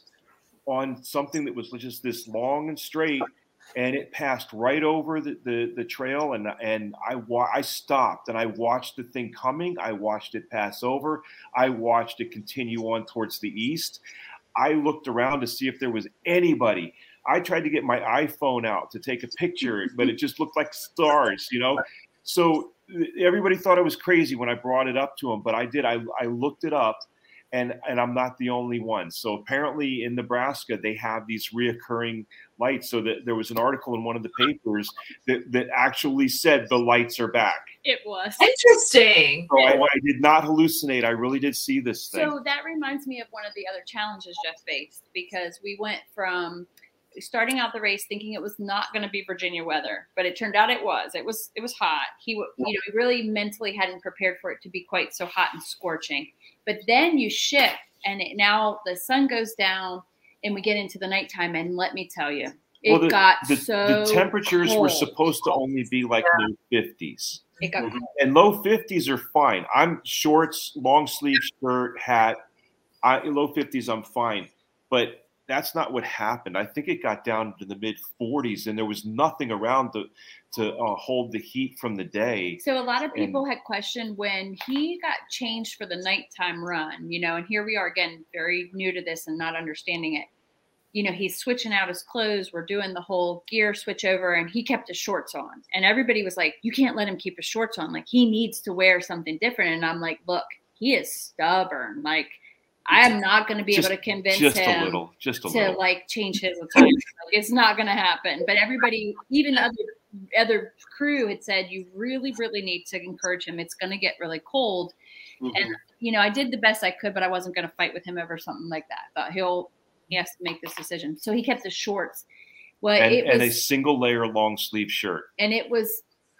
on something that was just this long and straight. And it passed right over the, the, the trail, and and I wa- I stopped, and I watched the thing coming. I watched it pass over. I watched it continue on towards the east. I looked around to see if there was anybody. I tried to get my iPhone out to take a picture, but it just looked like stars, you know? So everybody thought I was crazy when I brought it up to them, but I did. I, I looked it up. And, and I'm not the only one. So apparently in Nebraska, they have these reoccurring lights. So that there was an article in one of the papers that, that actually said the lights are back. It was. Interesting. So I, I did not hallucinate. I really did see this thing. So that reminds me of one of the other challenges Jeff faced, because we went from starting out the race thinking it was not going to be Virginia weather, but it turned out it was. It was it was hot. He, you know, he really mentally hadn't prepared for it to be quite so hot and scorching. But then you shift, and it, now the sun goes down, and we get into the nighttime. And let me tell you, it well, the, got the, so the temperatures cold. were supposed to only be like low fifties. It got Mm-hmm. And low fifties are fine. I'm shorts, long sleeve shirt, hat. I, low fifties, I'm fine. But that's not what happened. I think it got down to the mid forties, and there was nothing around to to uh, hold the heat from the day. So a lot of people And- had questioned when he got changed for the nighttime run, you know, and here we are again, very new to this and not understanding it. You know, he's switching out his clothes. We're doing the whole gear switch over, and he kept his shorts on. And everybody was like, you can't let him keep his shorts on. Like, he needs to wear something different. And I'm like, look, he is stubborn. Like, I am not going to be Just- able to convince just him a little, just a to little. like change his attire. Like, it's not going to happen. But everybody, even other other crew had said, you really, really need to encourage him. It's going to get really cold. Mhm. And, you know, I did the best I could, but I wasn't going to fight with him over something like that. I thought he'll, he has to make this decision. So he kept his shorts. Well, and, it was, and a single layer long sleeve shirt. and it was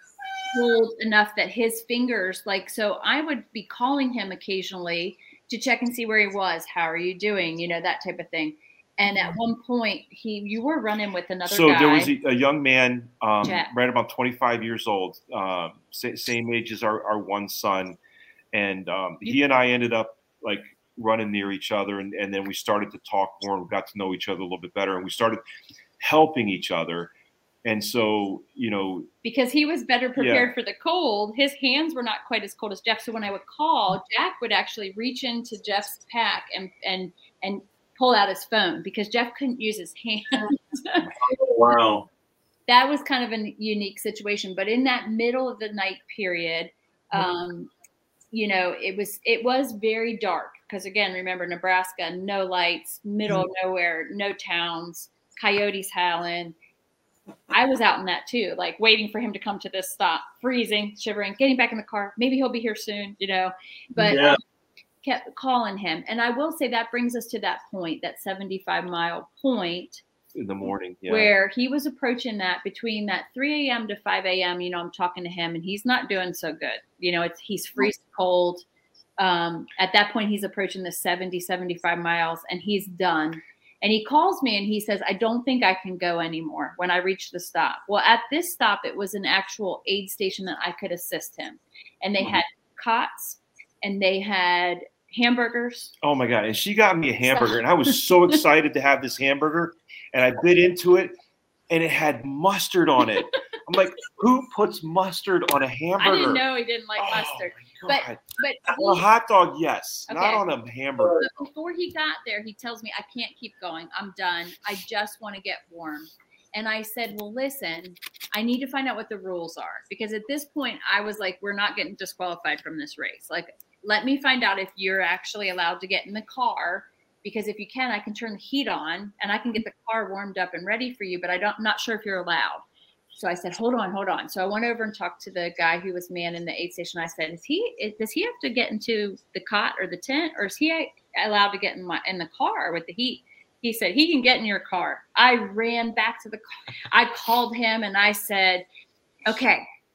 cold enough that his fingers, like, so I would be calling him occasionally to check and see where he was. How are you doing? You know, that type of thing. And at one point, he, you were running with another So guy. there was a, a young man, um, Jack. right about twenty-five years old, um, sa- same age as our, our one son. And um, he and I ended up like running near each other. And, and then we started to talk more, and we got to know each other a little bit better. And we started helping each other. And so, you know, because he was better prepared for the cold. His hands were not quite as cold as Jeff. So when I would call, Jack would actually reach into Jeff's pack and and and pull out his phone because Jeff couldn't use his hands. Wow. That was kind of a unique situation. But in that middle of the night period, um, you know, it was it was very dark because, again, remember, Nebraska, no lights, middle of nowhere, no towns, coyotes howling. I was out in that too, like waiting for him to come to this stop, freezing, shivering, getting back in the car. Maybe he'll be here soon, you know, but Yeah. um, kept calling him. And I will say that brings us to that point, that seventy-five mile point in the morning, yeah. where he was approaching that between that three a.m. to five a.m. You know, I'm talking to him and he's not doing so good. You know, it's he's freezing cold. Um, at that point, he's approaching the seventy, seventy-five miles and he's done. And he calls me and he says, I don't think I can go anymore when I reach the stop. Well, at this stop, it was an actual aid station that I could assist him. And they had cots and they had hamburgers. Oh my God. And she got me a hamburger and I was so excited to have this hamburger, and I bit into it and it had mustard on it. I'm like, who puts mustard on a hamburger? I didn't know he didn't like Oh, mustard. my But God. but On a he- hot dog, yes. Not Okay. on a hamburger. But before he got there, he tells me, I can't keep going. I'm done. I just want to get warm. And I said, well, listen, I need to find out what the rules are. Because at this point, I was like, we're not getting disqualified from this race. Like, let me find out if you're actually allowed to get in the car. Because if you can, I can turn the heat on and I can get the car warmed up and ready for you. But I don't, I'm not sure if you're allowed. So I said, hold on, hold on. So I went over and talked to the guy who was manning the aid station. I said, is he, does he have to get into the cot or the tent, or is he allowed to get in my, in the car with the heat? He said, he can get in your car. I ran back to the car. I called him and I said, okay,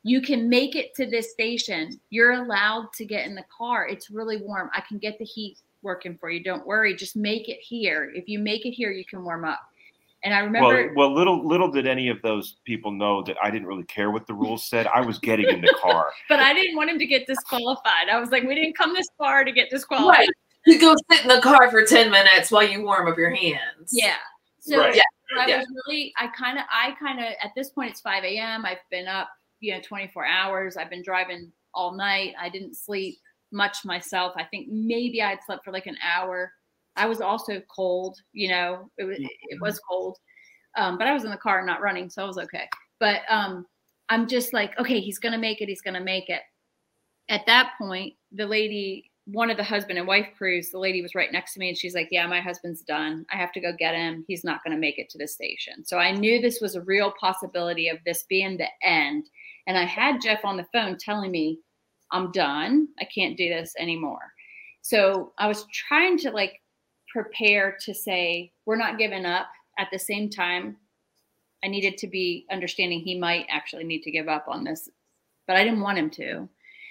You can make it to this station. You're allowed to get in the car. It's really warm. I can get the heat working for you. Don't worry. Just make it here. If you make it here, you can warm up. And I remember. Well, well, little little did any of those people know that I didn't really care what the rules said. I was getting in the car. But I didn't want him to get disqualified. I was like, we didn't come this far to get disqualified. Right. You go sit in the car for ten minutes while you warm up your hands. Yeah. So Right. Yeah. I Yeah. was really, I kind of, I kind of, at this point, it's five a.m. I've been up, you know, twenty-four hours. I've been driving all night. I didn't sleep much myself. I think maybe I'd slept for like an hour. I was also cold, you know, it was, it was cold. Um, but I was in the car not running, so I was okay. But um, I'm just like, okay, he's going to make it. He's going to make it. At that point, the lady, one of the husband and wife crews, the lady was right next to me and she's like, yeah, my husband's done. I have to go get him. He's not going to make it to the station. So I knew this was a real possibility of this being the end. And I had Jeff on the phone telling me, I'm done. I can't do this anymore. So I was trying to like prepare to say, we're not giving up. At the same time, I needed to be understanding he might actually need to give up on this, but I didn't want him to.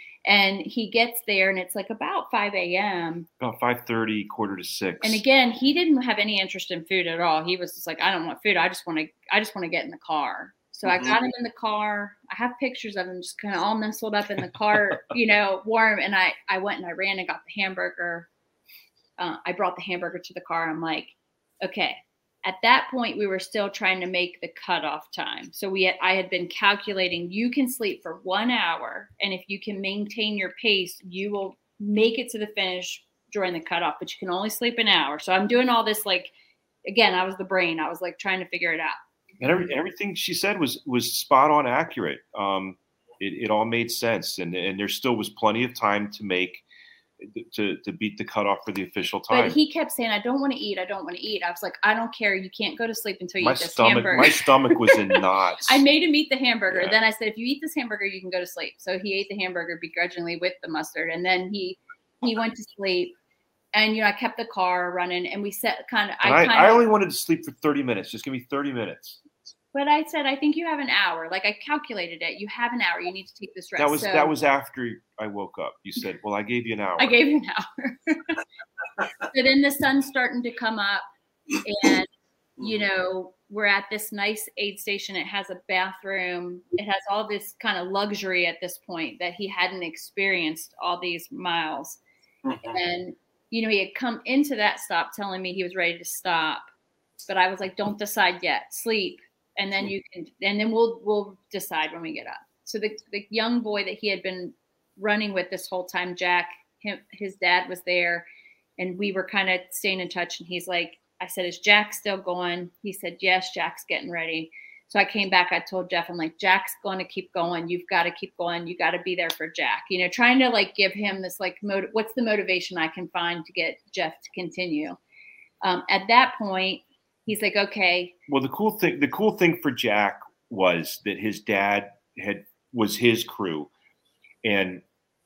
And he gets there and it's like about five a.m. About five thirty, quarter to six. And again, he didn't have any interest in food at all. He was just like, I don't want food. I just want to, I just want to get in the car. So Mm-hmm. I got him in the car. I have pictures of him just kind of all nestled up in the car, you know, warm. And I, I went and I ran and got the hamburger. Uh, I brought the hamburger to the car. I'm like, okay. At that point, we were still trying to make the cutoff time. So we had, I had been calculating, you can sleep for one hour. And if you can maintain your pace, you will make it to the finish during the cutoff, but you can only sleep an hour. So I'm doing all this, like, again, I was the brain. I was like trying to figure it out. And every, everything she said was was spot on accurate. Um, it, it all made sense. And, and there still was plenty of time to make to to beat the cutoff for the official time. But he kept saying, I don't want to eat. I don't want to eat. I was like, I don't care. You can't go to sleep until you my eat this stomach, hamburger. my stomach was in knots. I made him eat the hamburger. Yeah. Then I said, if you eat this hamburger, you can go to sleep. So he ate the hamburger begrudgingly with the mustard. And then he he went to sleep. And, you know, I kept the car running and we set kind of, I, I, kind I of, only wanted to sleep for thirty minutes. Just give me thirty minutes. but I said, I think you have an hour. Like I calculated it. You have an hour. You need to take this rest. That was So that was after I woke up. You said, well, I gave you an hour. I gave you an hour. So then the sun's starting to come up and, you know, we're at this nice aid station. It has a bathroom. It has all this kind of luxury at this point that he hadn't experienced all these miles. Mm-hmm. And, you know, he had come into that stop telling me he was ready to stop. But I was like, don't decide yet. Sleep. And then you can, and then we'll, we'll decide when we get up. So the, the young boy that he had been running with this whole time, Jack, him, his dad was there and we were kind of staying in touch. And he's like, I said, is Jack still going? He said, yes, Jack's getting ready. So I came back, I told Jeff, I'm like, Jack's going to keep going. You've got to keep going. You got to be there for Jack, you know, trying to like give him this, like, motiv- what's the motivation I can find to get Jeff to continue? Um, at that point, he's like, okay. Well, the cool thing, the cool thing for Jack was that his dad had was his crew, and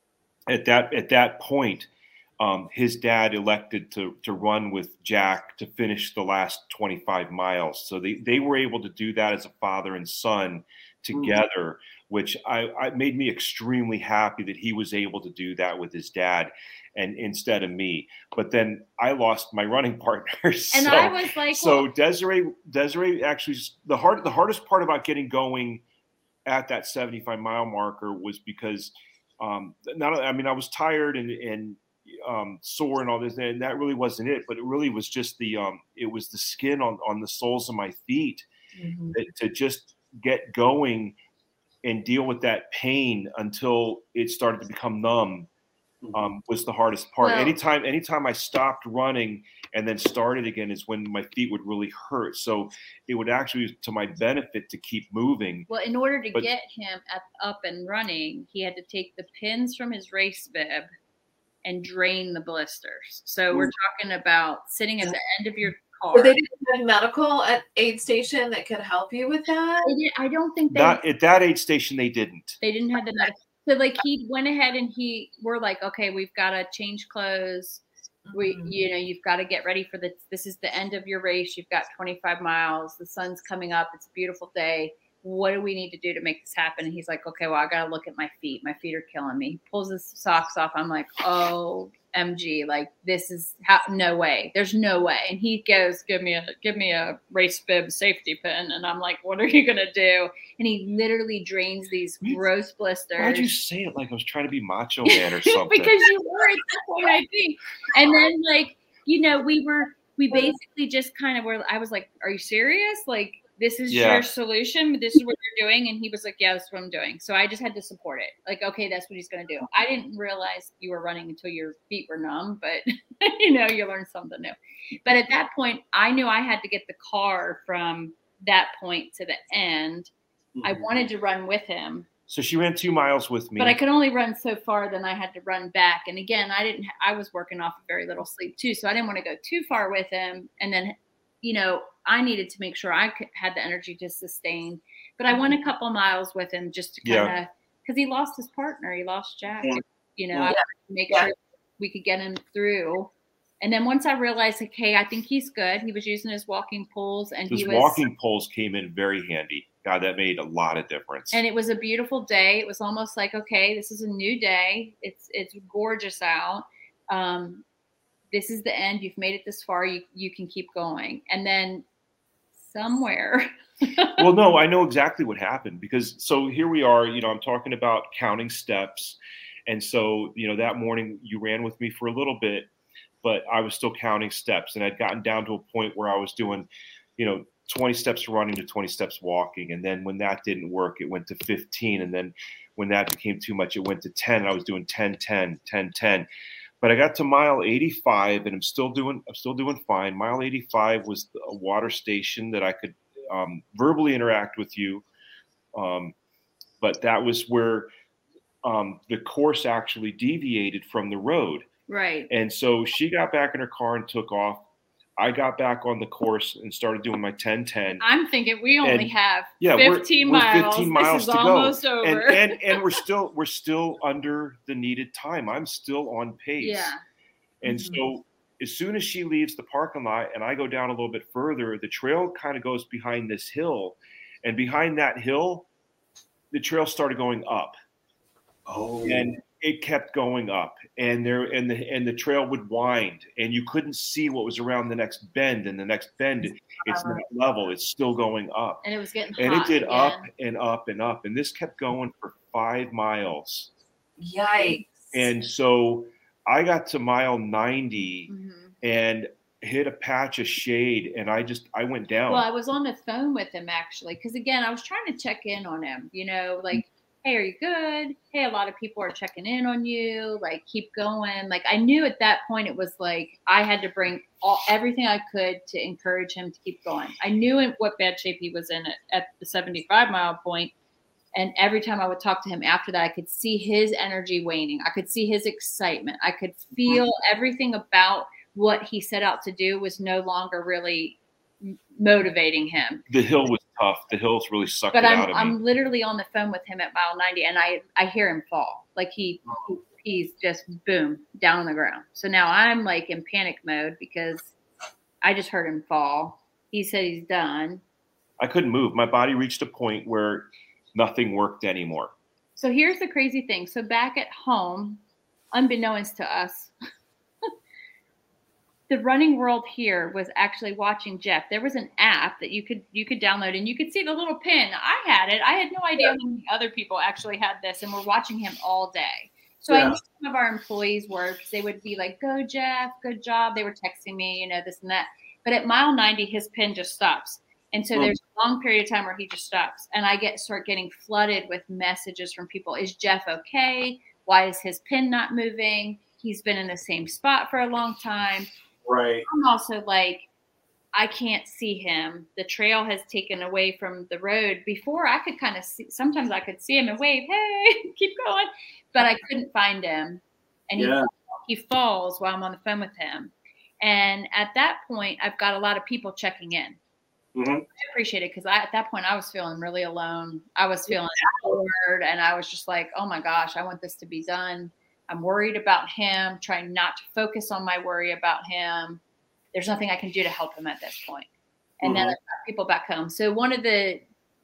at that at that point, um, his dad elected to to run with Jack to finish the last twenty-five miles. So they they were able to do that as a father and son together, mm. which I, I made me extremely happy that he was able to do that with his dad. And instead of me, but then I lost my running partner. So, and I was like, so well, Desiree, Desiree actually the hard, the hardest part about getting going at that seventy-five mile marker was because, um, not, I mean, I was tired and, and, um, sore and all this, and that really wasn't it, but it really was just the, um, it was the skin on, on the soles of my feet mm-hmm. that, to just get going and deal with that pain until it started to become numb. Um, was the hardest part. Well, anytime, anytime I stopped running and then started again is when my feet would really hurt. So it would actually be to my benefit to keep moving. Well, in order to but, get him up, up and running, he had to take the pins from his race bib and drain the blisters. So we're talking about sitting at the end of your car. So they didn't have medical at aid station that could help you with that? They did, I don't think they Not at that aid station. They didn't. They didn't have the medical. So like he went ahead and he, we're like, okay, we've got to change clothes. We, mm-hmm. you know, you've got to get ready for the, this is the end of your race. You've got twenty-five miles. The sun's coming up. It's a beautiful day. what do we need to do to make this happen? And he's like, okay, well, I got to look at my feet. My feet are killing me. He pulls his socks off. I'm like, oh, M G, like this is how, no way. There's no way. And he goes, give me a, give me a race bib safety pin. And I'm like, what are you going to do? And he literally drains these gross blisters. Why'd you say it like I was trying to be Macho Man or something? Because you were, that's what I think. And then like, you know, we were, we basically just kind of were, I was like, are you serious? Like, this is Yeah. your solution. This is what you're doing. And he was like, yeah, that's what I'm doing. So I just had to support it. Like, okay, that's what he's going to do. I didn't realize you were running until your feet were numb, but you know, you learn something new. But at that point, I knew I had to get the car from that point to the end. I wanted to run with him, So she ran two miles with me. but I could only run so far. Then I had to run back. And again, I didn't, I was working off of very little sleep too. So I didn't want to go too far with him. And then, you know, I needed to make sure I could, had the energy to sustain, but I went a couple miles with him just to kind of, Yeah. because he lost his partner. He lost Jack. Yeah. You know, Yeah. I wanted to make Yeah. sure we could get him through. And then once I realized, like, hey, I think he's good. He was using his walking poles, and Those he was walking poles came in very handy. God, that made a lot of difference. And it was a beautiful day. It was almost like, okay, this is a new day. It's it's gorgeous out. Um, this is the end. You've made it this far. You you can keep going. And then somewhere. Well, no, I know exactly what happened because so here we are, you know, I'm talking about counting steps. And so, you know, that morning you ran with me for a little bit, but I was still counting steps and I'd gotten down to a point where I was doing, you know, twenty steps running to twenty steps walking. And then when that didn't work, it went to fifteen. And then when that became too much, it went to ten. I was doing ten, ten, ten, ten. But I got to mile eighty-five and I'm still doing, I'm still doing fine. Mile eighty-five was a water station that I could um, verbally interact with you. Um, but that was where um, the course actually deviated from the road. Right. And so she got back in her car and took off. I got back on the course and started doing my ten ten. I'm thinking we only And, have yeah, we're- fifteen we're miles. fifteen miles this is to go. almost And, over. and and we're still we're still under the needed time. I'm still on pace. yeah. And Mhm. so as soon as she leaves the parking lot and I go down a little bit further, the trail kind of goes behind this hill. And behind that hill, the trail started going up. Oh, And it kept going up, and there and the and the trail would wind, and you couldn't see what was around the next bend. And the next bend, it's not level; it's still going up, And it was getting and it hot did again. up and up and up, and this kept going for five miles. Yikes. And so I got to mile ninety Mhm. and hit a patch of shade, and I just I went down. Well, I was on the phone with him actually, because again, I was trying to check in on him. You know, like, hey, are you good? Hey, a lot of people are checking in on you. Like, keep going. Like, I knew at that point it was like I had to bring all everything I could to encourage him to keep going. I knew in what bad shape he was in at, at the seventy-five mile point. And every time I would talk to him after that, I could see his energy waning. I could see his excitement. I could feel everything about what he set out to do was no longer really m- motivating him. the hill was tough. The hills really sucked But it I'm out of me. I'm literally on the phone with him at mile ninety, and I I hear him fall. Like he he's just boom down on the ground. So now I'm like in panic mode because I just heard him fall. He said he's done. I couldn't move. My body reached a point where nothing worked anymore. So here's the crazy thing. So back at home, unbeknownst to us, the running world here was actually watching Jeff. There was an app that you could you could download and you could see the little pin. I had it. I had no idea how many other people actually had this and were watching him all day. So I Yeah. knew some of our employees were because they would be like, "Go Jeff, good job." They were texting me, you know, this and that. But at mile ninety, his pin just stops. And so Hmm. there's a long period of time where he just stops. And I get start getting flooded with messages from people. Is Jeff okay? Why is his pin not moving? He's been in the same spot for a long time. right. I'm also like, I can't see him. The trail has taken away from the road. Before I could kind of see, sometimes I could see him and wave, hey, keep going. But I couldn't find him. And Yeah. he, he falls while I'm on the phone with him. And at that point, I've got a lot of people checking in. hmm I appreciate it because I, at that point I was feeling really alone. I was feeling bored, and I was just like, oh my gosh, I want this to be done. I'm worried about him, trying not to focus on my worry about him. There's nothing I can do to help him at this point. And then Mhm. I've got people back home. So one of the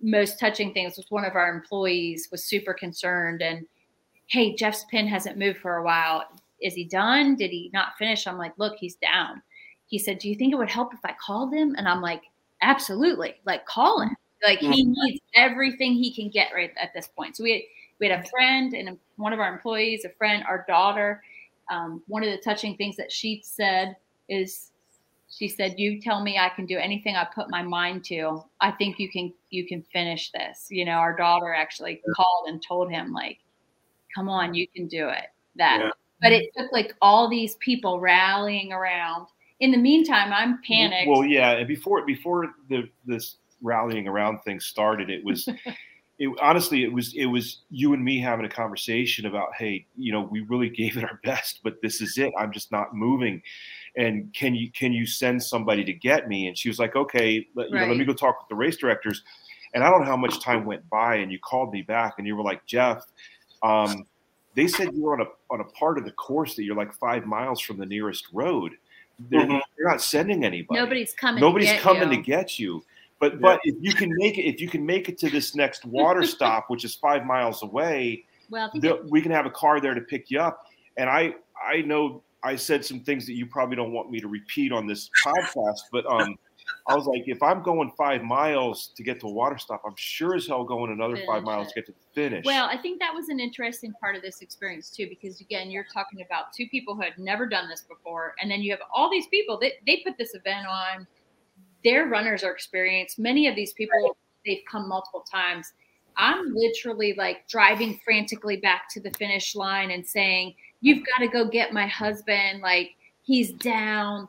most touching things was one of our employees was super concerned and, hey, Jeff's pin hasn't moved for a while. Is he done? Did he not finish? I'm like, look, he's down. He said, do you think it would help if I called him? And I'm like, absolutely. Like, call him. Like, he needs everything he can get right at this point. So we had, we had a friend and one of our employees, a friend, our daughter. Um, one of the touching things that she said is, she said, you tell me I can do anything I put my mind to. I think you can, you can finish this. You know, our daughter actually called and told him, like, come on, you can do it. That, yeah. But it took like all these people rallying around. In the meantime, I'm panicked. Well, yeah. And before, before the, this rallying around thing started, it was, it honestly, it was, it was you and me having a conversation about, hey, you know, we really gave it our best, but this is it. I'm just not moving. And can you, can you send somebody to get me? And she was like, okay, let, you right. know, let me go talk with the race directors. And I don't know how much time went by and you called me back and you were like, Jeff, um, they said you were on a, on a part of the course that you're like five miles from the nearest road. They're, mm-hmm. they're not sending anybody. Nobody's coming. Nobody's to get coming you. to get you. But, yeah. but if you can make it, if you can make it to this next water stop, which is five miles away, well, we can have a car there to pick you up. And I, I know I said some things that you probably don't want me to repeat on this podcast, but um, I was like, if I'm going five miles to get to a water stop, I'm sure as hell going another finish five miles it. to get to the finish. Well, I think that was an interesting part of this experience too, because again, you're talking about two people who had never done this before. And then you have all these people that they put this event on. Their runners are experienced. Many of these people, they've come multiple times. I'm literally like driving frantically back to the finish line and saying, you've got to go get my husband. Like, he's down.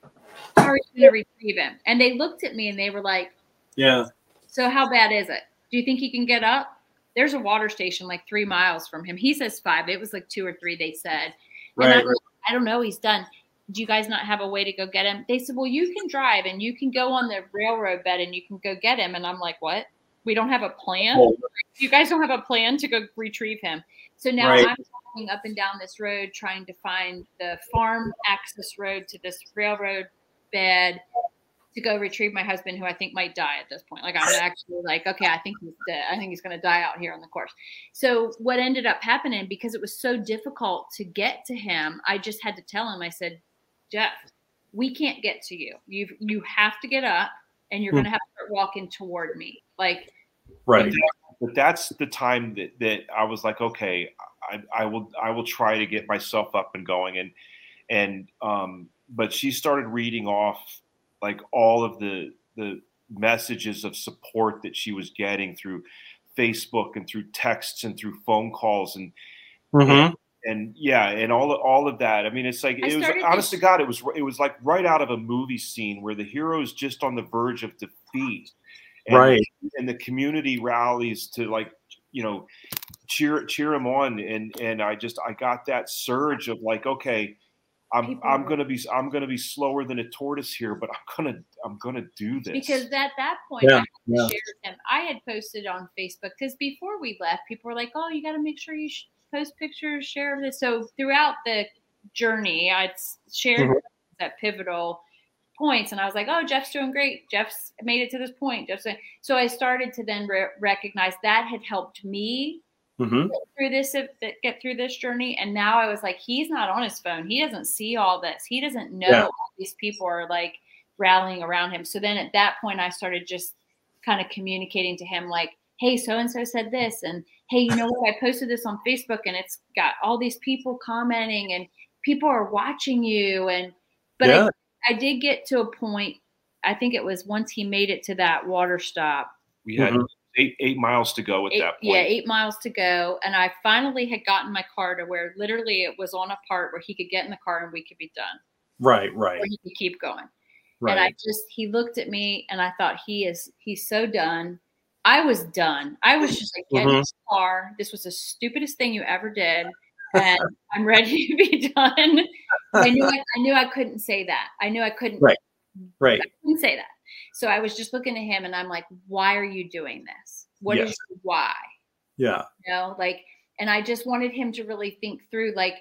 How are you going to retrieve him? And they looked at me and they were like, yeah. So how bad is it? Do you think he can get up? There's a water station like three miles from him. He says five. It was like two or three, they said. Right, and I, right. I don't know. He's done. Do you guys not have a way to go get him? They said, well, you can drive and you can go on the railroad bed and you can go get him. And I'm like, what? We don't have a plan? Oh. You guys don't have a plan to go retrieve him. So now right. I'm walking up and down this road trying to find the farm access road to this railroad bed to go retrieve my husband, who I think might die at this point. Like, I'm actually like, okay, I think he's dead. I think he's going to die out here on the course. So what ended up happening, because it was so difficult to get to him, I just had to tell him, I said, Jeff, we can't get to you. You you have to get up and you're mm. going to have to start walking toward me. Like, right. But that's the time that, that I was like, okay, I, I will, I will try to get myself up and going. And, and, um, but she started reading off like all of the, the messages of support that she was getting through Facebook and through texts and through phone calls and, mm-hmm. and And yeah, and all all of that. I mean, it's like, it was honest to God, it was it was like right out of a movie scene where the hero is just on the verge of defeat, and, right? And the community rallies to like, you know, cheer cheer him on, and and I just I got that surge of like, okay, I'm People I'm gonna be I'm gonna be slower than a tortoise here, but I'm gonna I'm gonna do this. Because at that point, yeah, I had yeah. shared him. I had posted on Facebook because before we left, people were like, "Oh, you got to make sure you." Sh- post pictures, share this. So throughout the journey, I'd shared mm-hmm. that pivotal points, and I was like, "Oh, Jeff's doing great. Jeff's made it to this point." Jeff's doing... So I started to then re- recognize that had helped me mm-hmm. get through this, get through this journey. And now I was like, he's not on his phone. He doesn't see all this. He doesn't know yeah. all these people are like rallying around him. So then at that point, I started just kind of communicating to him, like, "Hey, so-and-so said this, and hey, you know what? I posted this on Facebook and it's got all these people commenting and people are watching you." And, but yeah. I, I did get to a point, I think it was once he made it to that water stop. We had mm-hmm. eight, eight miles to go at eight, that point. Yeah, eight miles to go. And I finally had gotten my car to where literally it was on a part where he could get in the car and we could be done. Right, right. Or he could keep going. Right. And I just, he looked at me and I thought, he is, he's so done. I was done. I was just like, get mm-hmm. in this car. This was the stupidest thing you ever did. And I'm ready to be done. I knew I, I knew I couldn't say that. I knew I couldn't. Right. Right. I couldn't say that. So I was just looking at him and I'm like, why are you doing this? What yes. is why? Yeah. You know, like, and I just wanted him to really think through, like,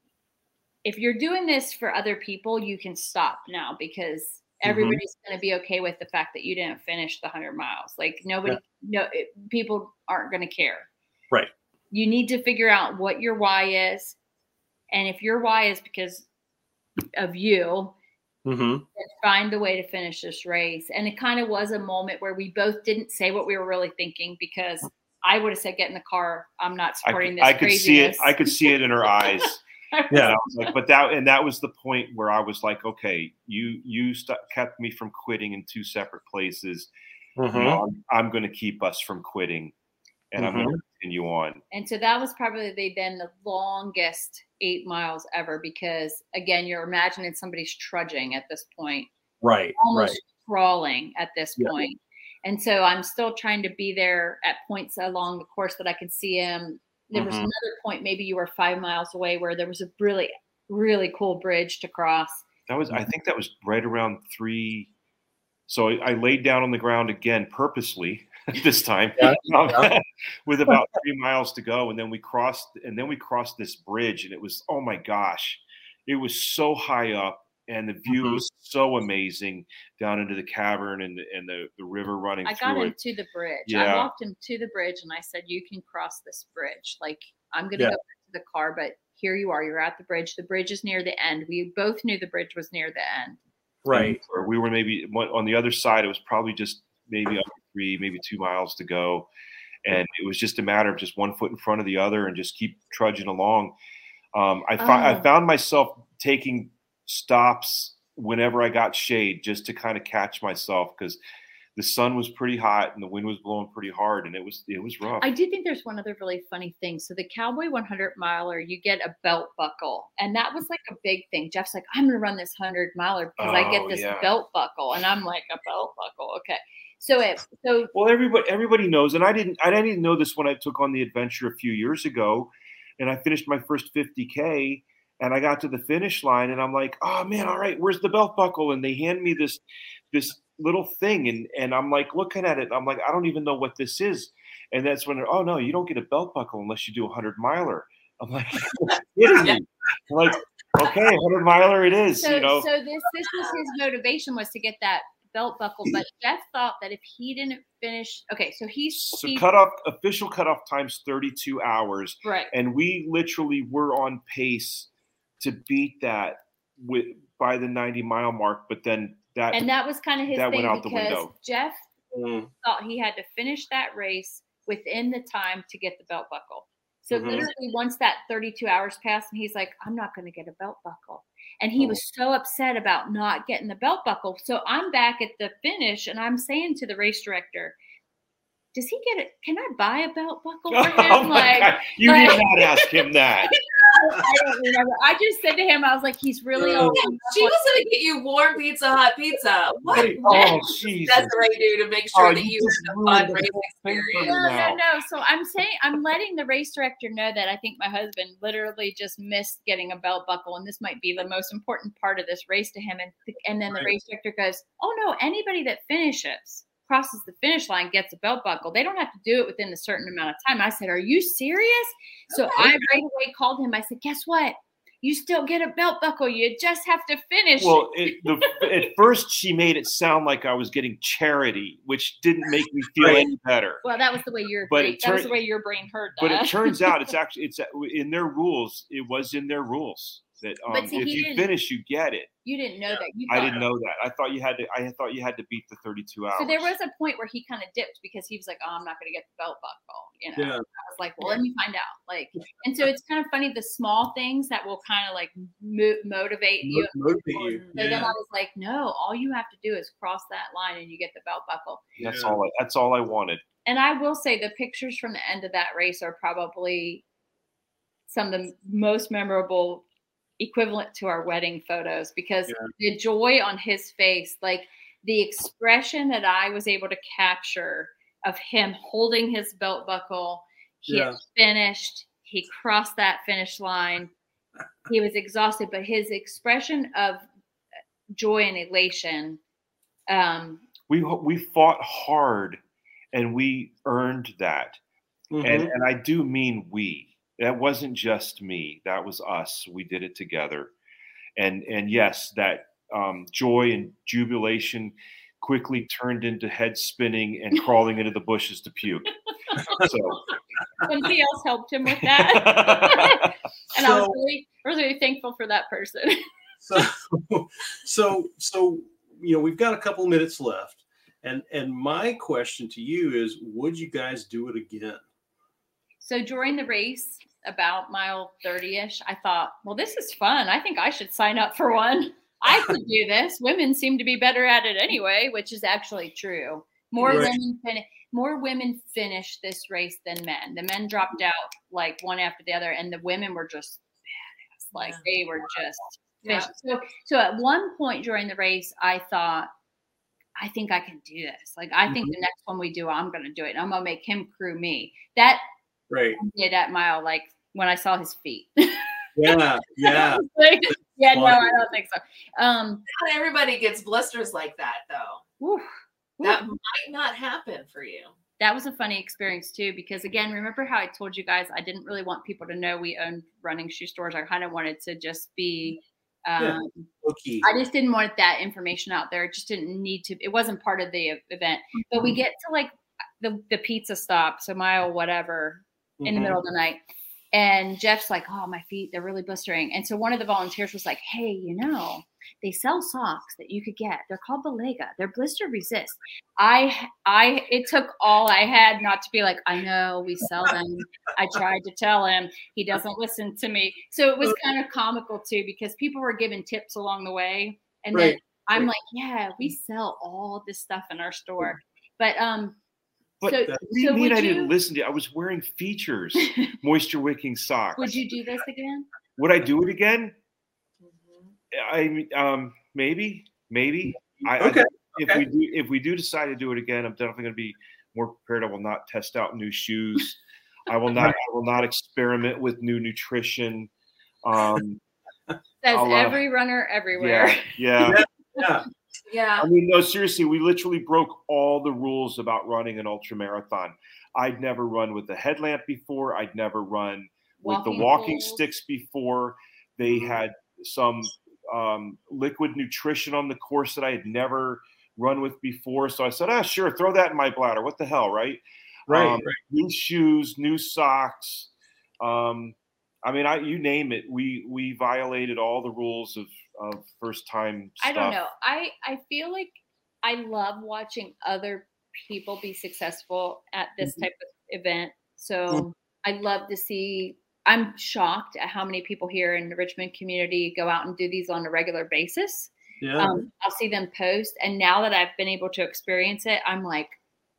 if you're doing this for other people, you can stop now because everybody's mm-hmm. going to be okay with the fact that you didn't finish the hundred miles. Like nobody, yeah. no, it, people aren't going to care. Right. You need to figure out what your why is. And if your why is because of you, Mm-hmm. then find the way to finish this race. And it kind of was a moment where we both didn't say what we were really thinking, because I would have said, get in the car. I'm not I, supporting could- this I could see it. craziness. I could see it in her eyes. Yeah. And I was like, but that, and that was the point where I was like, okay, you, you st- kept me from quitting in two separate places. Mm-hmm. You know, I'm, I'm going to keep us from quitting, and I'm going Mhm. to continue on. And so that was probably then the longest eight miles ever, because again, you're imagining somebody's trudging at this point, Right. almost Right. crawling at this Yeah. point. And so I'm still trying to be there at points along the course that I can see him. There was Mhm. another point, maybe you were five miles away, where there was a really, really cool bridge to cross. That was, I think that was right around three. So I, I laid down on the ground again purposely this time, Yeah, um, yeah. with about three miles to go, and then we crossed, and then we crossed this bridge, and it was, oh my gosh, it was so high up, and the view Mhm. was so amazing down into the cavern and the, and the, the river running I got through him it. to the bridge. Yeah. I walked him to the bridge and I said, you can cross this bridge. Like, I'm going to Yeah. go back to the car, but here you are. You're at the bridge. The bridge is near the end. We both knew the bridge was near the end. Right. Or we were maybe one- on the other side. It was probably just maybe under three, maybe two miles to go. And it was just a matter of just one foot in front of the other and just keep trudging along. Um, I, fi- Oh. I found myself taking stops whenever I got shade, just to kind of catch myself, because the sun was pretty hot and the wind was blowing pretty hard, and it was it was rough. I do think there's one other really funny thing. So the Cowboy one hundred miler, you get a belt buckle, and that was like a big thing. Jeff's like, I'm going to run this one hundred miler because I get Oh, this yeah. belt buckle, and I'm like, a belt buckle, okay. So it so Well, everybody everybody knows, and I didn't I didn't even know this when I took on the adventure a few years ago, and I finished my first fifty K, and I got to the finish line, and I'm like, oh man, all right, where's the belt buckle? And they hand me this this little thing, and and I'm like looking at it, and I'm like, I don't even know what this is. And that's when, oh no, you don't get a belt buckle unless you do a hundred miler. I'm like, kidding me? I'm like, okay, hundred miler it is, so you know. so this this was his motivation, was to get that belt buckle. But Jeff thought that if he didn't finish, okay, so he's So he, cutoff official cutoff time's thirty-two hours. right. And we literally were on pace to beat that with by the ninety mile mark, but then that And that was kind of his that thing, went out the because window. Jeff Mm. thought he had to finish that race within the time to get the belt buckle. So Mhm. literally once that thirty-two hours passed, and he's like, I'm not going to get a belt buckle. And he Oh. was so upset about not getting the belt buckle. So I'm back at the finish and I'm saying to the race director, does he get it? Can I buy a belt buckle for him? Oh my like, God. You like- did not ask him that. I don't remember. I just said to him, I was like, he's really Oh. old. She was going to get you warm Pizza Hut pizza. What Oh, does Jesus. Desiree do to make sure Oh, that you you just have a ruined fun the race whole thing for experience? me. No, no, now. no. So I'm saying, I'm letting the race director know that I think my husband literally just missed getting a belt buckle, and this might be the most important part of this race to him. And and then the Right. race director goes, "Oh no, anybody that finishes crosses the finish line gets a belt buckle. They don't have to do it within a certain amount of time." I said, "Are you serious?" So I right away called him. I said, "Guess what? You still get a belt buckle. You just have to finish." Well, it, the, at first she made it sound like I was getting charity, which didn't make me feel Right. any better. Well, that was the way your But brain, it that was turned- the way your brain heard that. But it turns out it's actually it's in their rules. It was in their rules that um, But see, if he you didn't- finish, you get it. you didn't know that. You I thought- didn't know that. I thought you had to. I thought you had to beat the thirty-two hours. So there was a point where he kind of dipped because he was like, "Oh, I'm not going to get the belt buckle." You know, Yeah. I was like, "Well, let me find out." Like, and so it's kind of funny, the small things that will kind of like mo- motivate you. Mo- motivate you. So then I Yeah. was like, "No, all you have to do is cross that line and you get the belt buckle." That's Yeah. all. I, that's all I wanted. And I will say the pictures from the end of that race are probably some of the most memorable, equivalent to our wedding photos, because Yeah. the joy on his face, like the expression that I was able to capture of him holding his belt buckle, he had Yeah. finished, he crossed that finish line, he was exhausted, but his expression of joy and elation, um, We we fought hard, and we earned that. Mhm. And and I do mean we. That wasn't just me. That was us. We did it together. And and yes, that um, joy and jubilation quickly turned into head spinning and crawling into the bushes to puke. So somebody else helped him with that. And So- I was really, really thankful for that person. So, so, so, you know, we've got a couple of minutes left. And, and my question to you is, would you guys do it again? So during the race, about mile thirty-ish, I thought, well, this is fun. I think I should sign up for one. I could do this. Women seem to be better at it anyway, which is actually true. More Right. women fin- more women finished this race than men. The men dropped out like one after the other, and the women were just badass. Like Yeah. they were just Yeah. finished. So, so at one point during the race, I thought, I think I can do this. Like I think the next one we do, I'm going to do it. And I'm going to make him crew me. That Right. did at mile, like when I saw his feet. Yeah. Yeah. Like, yeah, no, Funny. I don't think so. Um, Not everybody gets blisters like that, though. whew, That whew. might not happen for you. That was a funny experience too, because again, remember how I told you guys I didn't really want people to know we owned running shoe stores. I kind of wanted to just be, um, Yeah. Okay. I just didn't want that information out there. It just didn't need to, it wasn't part of the event. But we get to like the, the pizza stop, so mile whatever, in the Mhm. middle of the night. And Jeff's like, oh, my feet, they're really blistering. And so one of the volunteers was like, hey, you know, they sell socks that you could get. They're called Belega. They're blister resist. I, I, it took all I had not to be like, I know we sell them. I tried to tell him. He doesn't listen to me. So it was kind of comical too, because people were giving tips along the way. And then Right. I'm Right. like, yeah, we sell all this stuff in our store. But, um, But so, what do you so mean would I you, didn't listen to you? I was wearing features, moisture wicking socks. would you do this again? Would I do it again? Mhm. I um maybe, maybe. I, Okay, I if okay. we do if we do decide to do it again, I'm definitely going to be more prepared. I will not test out new shoes. I will not. I will not experiment with new nutrition. Um, Says I'll, uh, every runner everywhere. yeah, yeah. Yeah. Yeah. I mean, no, seriously, we literally broke all the rules about running an ultra marathon. I'd never run with a headlamp before. I'd never run with the Walking walking poles. sticks before. They had some um, liquid nutrition on the course that I had never run with before. So I said, ah, sure, throw that in my bladder. What the hell, right? Right. Um, right. New shoes, new socks. Um, I mean, I you name it. We we violated all the rules of, of first time I stuff. don't know. I, I feel like I love watching other people be successful at this Mhm. type of event. So I love to see, I'm shocked at how many people here in the Richmond community go out and do these on a regular basis. Yeah. Um, I'll see them post. And now that I've been able to experience it, I'm like,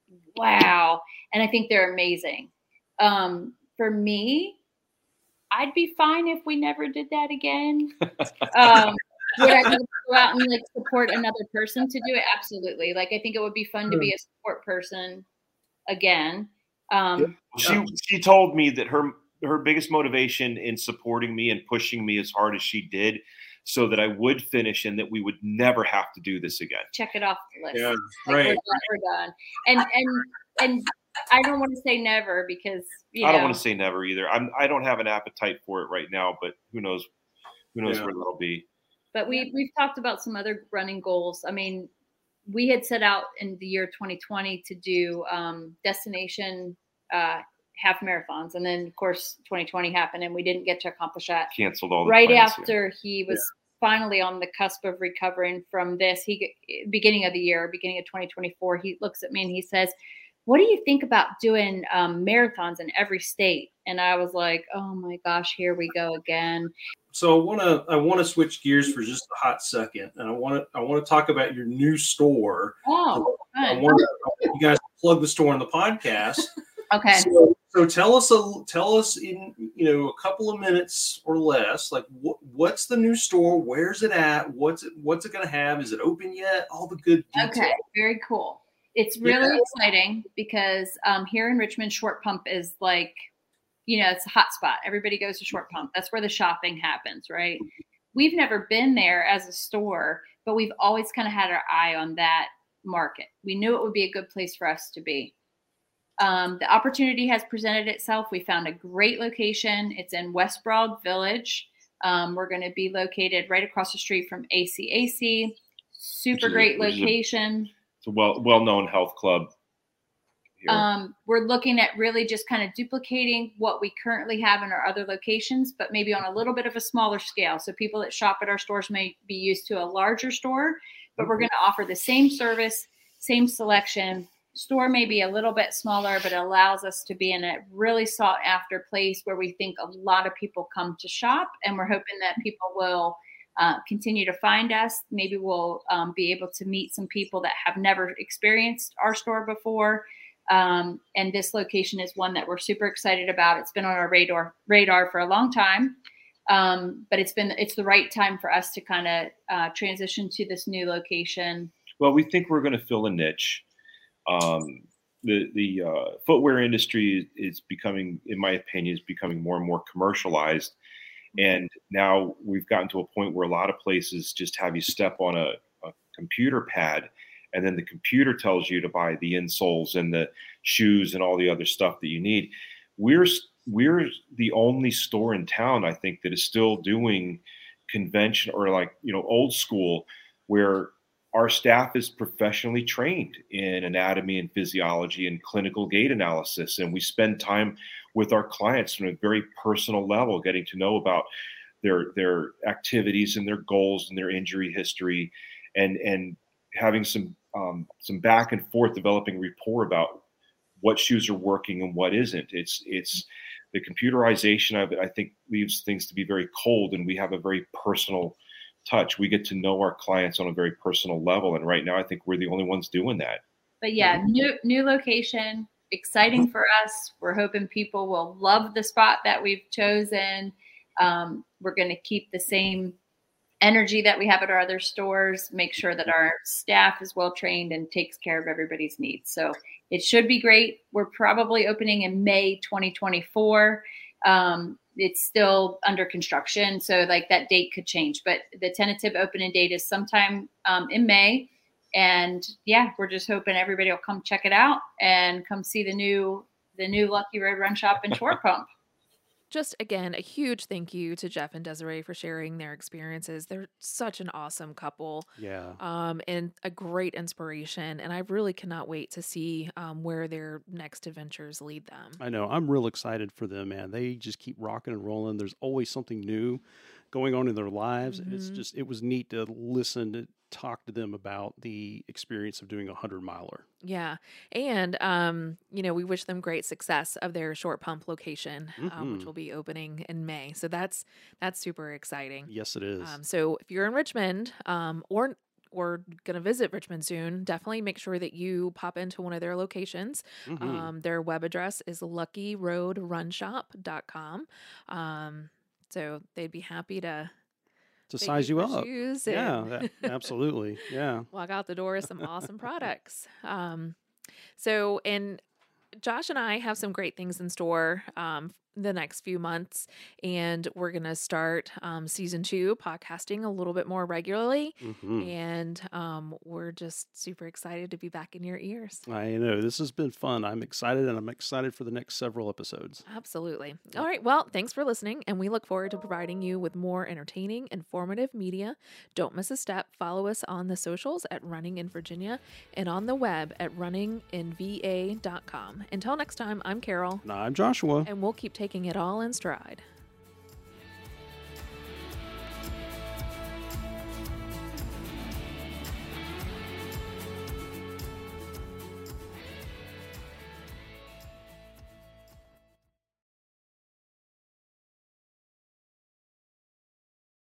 wow. And I think they're amazing. Um, for me, I'd be fine if we never did that again. Um, would I go out and like support another person to do it? Absolutely. Like, I think it would be fun to be a support person again. Um, She she told me that her her biggest motivation in supporting me and pushing me as hard as she did, so that I would finish and that we would never have to do this again. check it off the list. Yeah. Like, we're, Right. done, we're done. And and and I don't want to say never because you I don't know, want to say never either. I'm I don't have an appetite for it right now, but who knows? Who knows Yeah. where that'll be? But we we've talked about some other running goals. I mean, we had set out in the year twenty twenty to do um, destination uh, half marathons, and then of course twenty twenty happened, and we didn't get to accomplish that. Canceled all the Right plans here. after he was finally on the cusp of recovering from this, he beginning of the year, beginning of twenty twenty-four, he looks at me and he says, "What do you think about doing um, marathons in every state?" And I was like, "Oh my gosh, here we go again." So I want to I want to switch gears for just a hot second, and I want to I want to talk about your new store. Oh, I fun. want you guys to plug the store on the podcast. Okay. So, so tell us a tell us in you know a couple of minutes or less, like what what's the new store? Where's it at? What's it what's it going to have? Is it open yet? All the good details. Okay, very cool. It's really Yeah. exciting because um, here in Richmond, Short Pump is like, you know, it's a hot spot. Everybody goes to Short Pump. That's where the shopping happens, right? We've never been there as a store, but we've always kind of had our eye on that market. We knew it would be a good place for us to be. Um, the opportunity has presented itself. We found a great location. It's in West Broad Village. Um, we're going to be located right across the street from A C A C. Super Which is a- great which is a- location. it's a well well known health club here. Um, we're looking at really just kind of duplicating what we currently have in our other locations, but maybe on a little bit of a smaller scale. So people that shop at our stores may be used to a larger store, but we're going to offer the same service, same selection. Store may be a little bit smaller, but it allows us to be in a really sought after place where we think a lot of people come to shop, and we're hoping that people will uh, continue to find us. Maybe we'll um, be able to meet some people that have never experienced our store before. Um, and this location is one that we're super excited about. It's been on our radar radar for a long time, um, but it's been it's the right time for us to kind of uh, transition to this new location. Well, we think we're going to fill a niche. Um, the the uh, footwear industry is becoming, in my opinion, is becoming more and more commercialized, and now we've gotten to a point where a lot of places just have you step on a, a computer pad. And then the computer tells you to buy the insoles and the shoes and all the other stuff that you need. We're we're the only store in town, I think, that is still doing convention or like, you know, old school, where our staff is professionally trained in anatomy and physiology and clinical gait analysis. And we spend time with our clients on a very personal level, getting to know about their their activities and their goals and their injury history, and and having some um, some back and forth, developing rapport about what shoes are working and what isn't. It's it's the computerization of it, I think, leaves things to be very cold, and we have a very personal touch. We get to know our clients on a very personal level, and right now I think we're the only ones doing that. But yeah, new new location, exciting for us. We're hoping people will love the spot that we've chosen. Um, we're going to keep the same energy that we have at our other stores, make sure that our staff is well trained and takes care of everybody's needs. So it should be great. We're probably opening in May twenty twenty-four. Um, it's still under construction, so like that date could change, but the tentative opening date is sometime um, in May. And yeah, we're just hoping everybody will come check it out and come see the new the new Lucky Road Run Shop and Short Pump. Just again, a huge thank you to Jeff and Desiree for sharing their experiences. They're such an awesome couple. Yeah. Um, and a great inspiration. And I really cannot wait to see um, where their next adventures lead them. I know. I'm real excited for them, man. They just keep rocking and rolling. There's always something new going on in their lives. Mm-hmm. And it's just, it was neat to listen to talk to them about the experience of doing a hundred miler. Yeah. And, um, you know, we wish them great success of their Short Pump location, Mm-hmm. um, which will be opening in May. So that's, that's super exciting. Yes, it is. Um, so if you're in Richmond, um, or, or going to visit Richmond soon, definitely make sure that you pop into one of their locations. Mhm. Um, their web address is lucky road run shop dot com. Um, so they'd be happy to to take size you for up. shoes Yeah, and that- absolutely. Yeah. walk out the door with some awesome products. Um, so, and Josh and I have some great things in store um, the next few months, and we're going to start um, season two podcasting a little bit more regularly. Mhm. And um, we're just super excited to be back in your ears. I know. This has been fun. I'm excited, and I'm excited for the next several episodes. Absolutely. All right. Well, thanks for listening, and we look forward to providing you with more entertaining, informative media. Don't miss a step. Follow us on the socials at Running in Virginia and on the web at running in v a dot com. Until next time, I'm Carol, And I'm Joshua. and we'll keep taking it all in stride.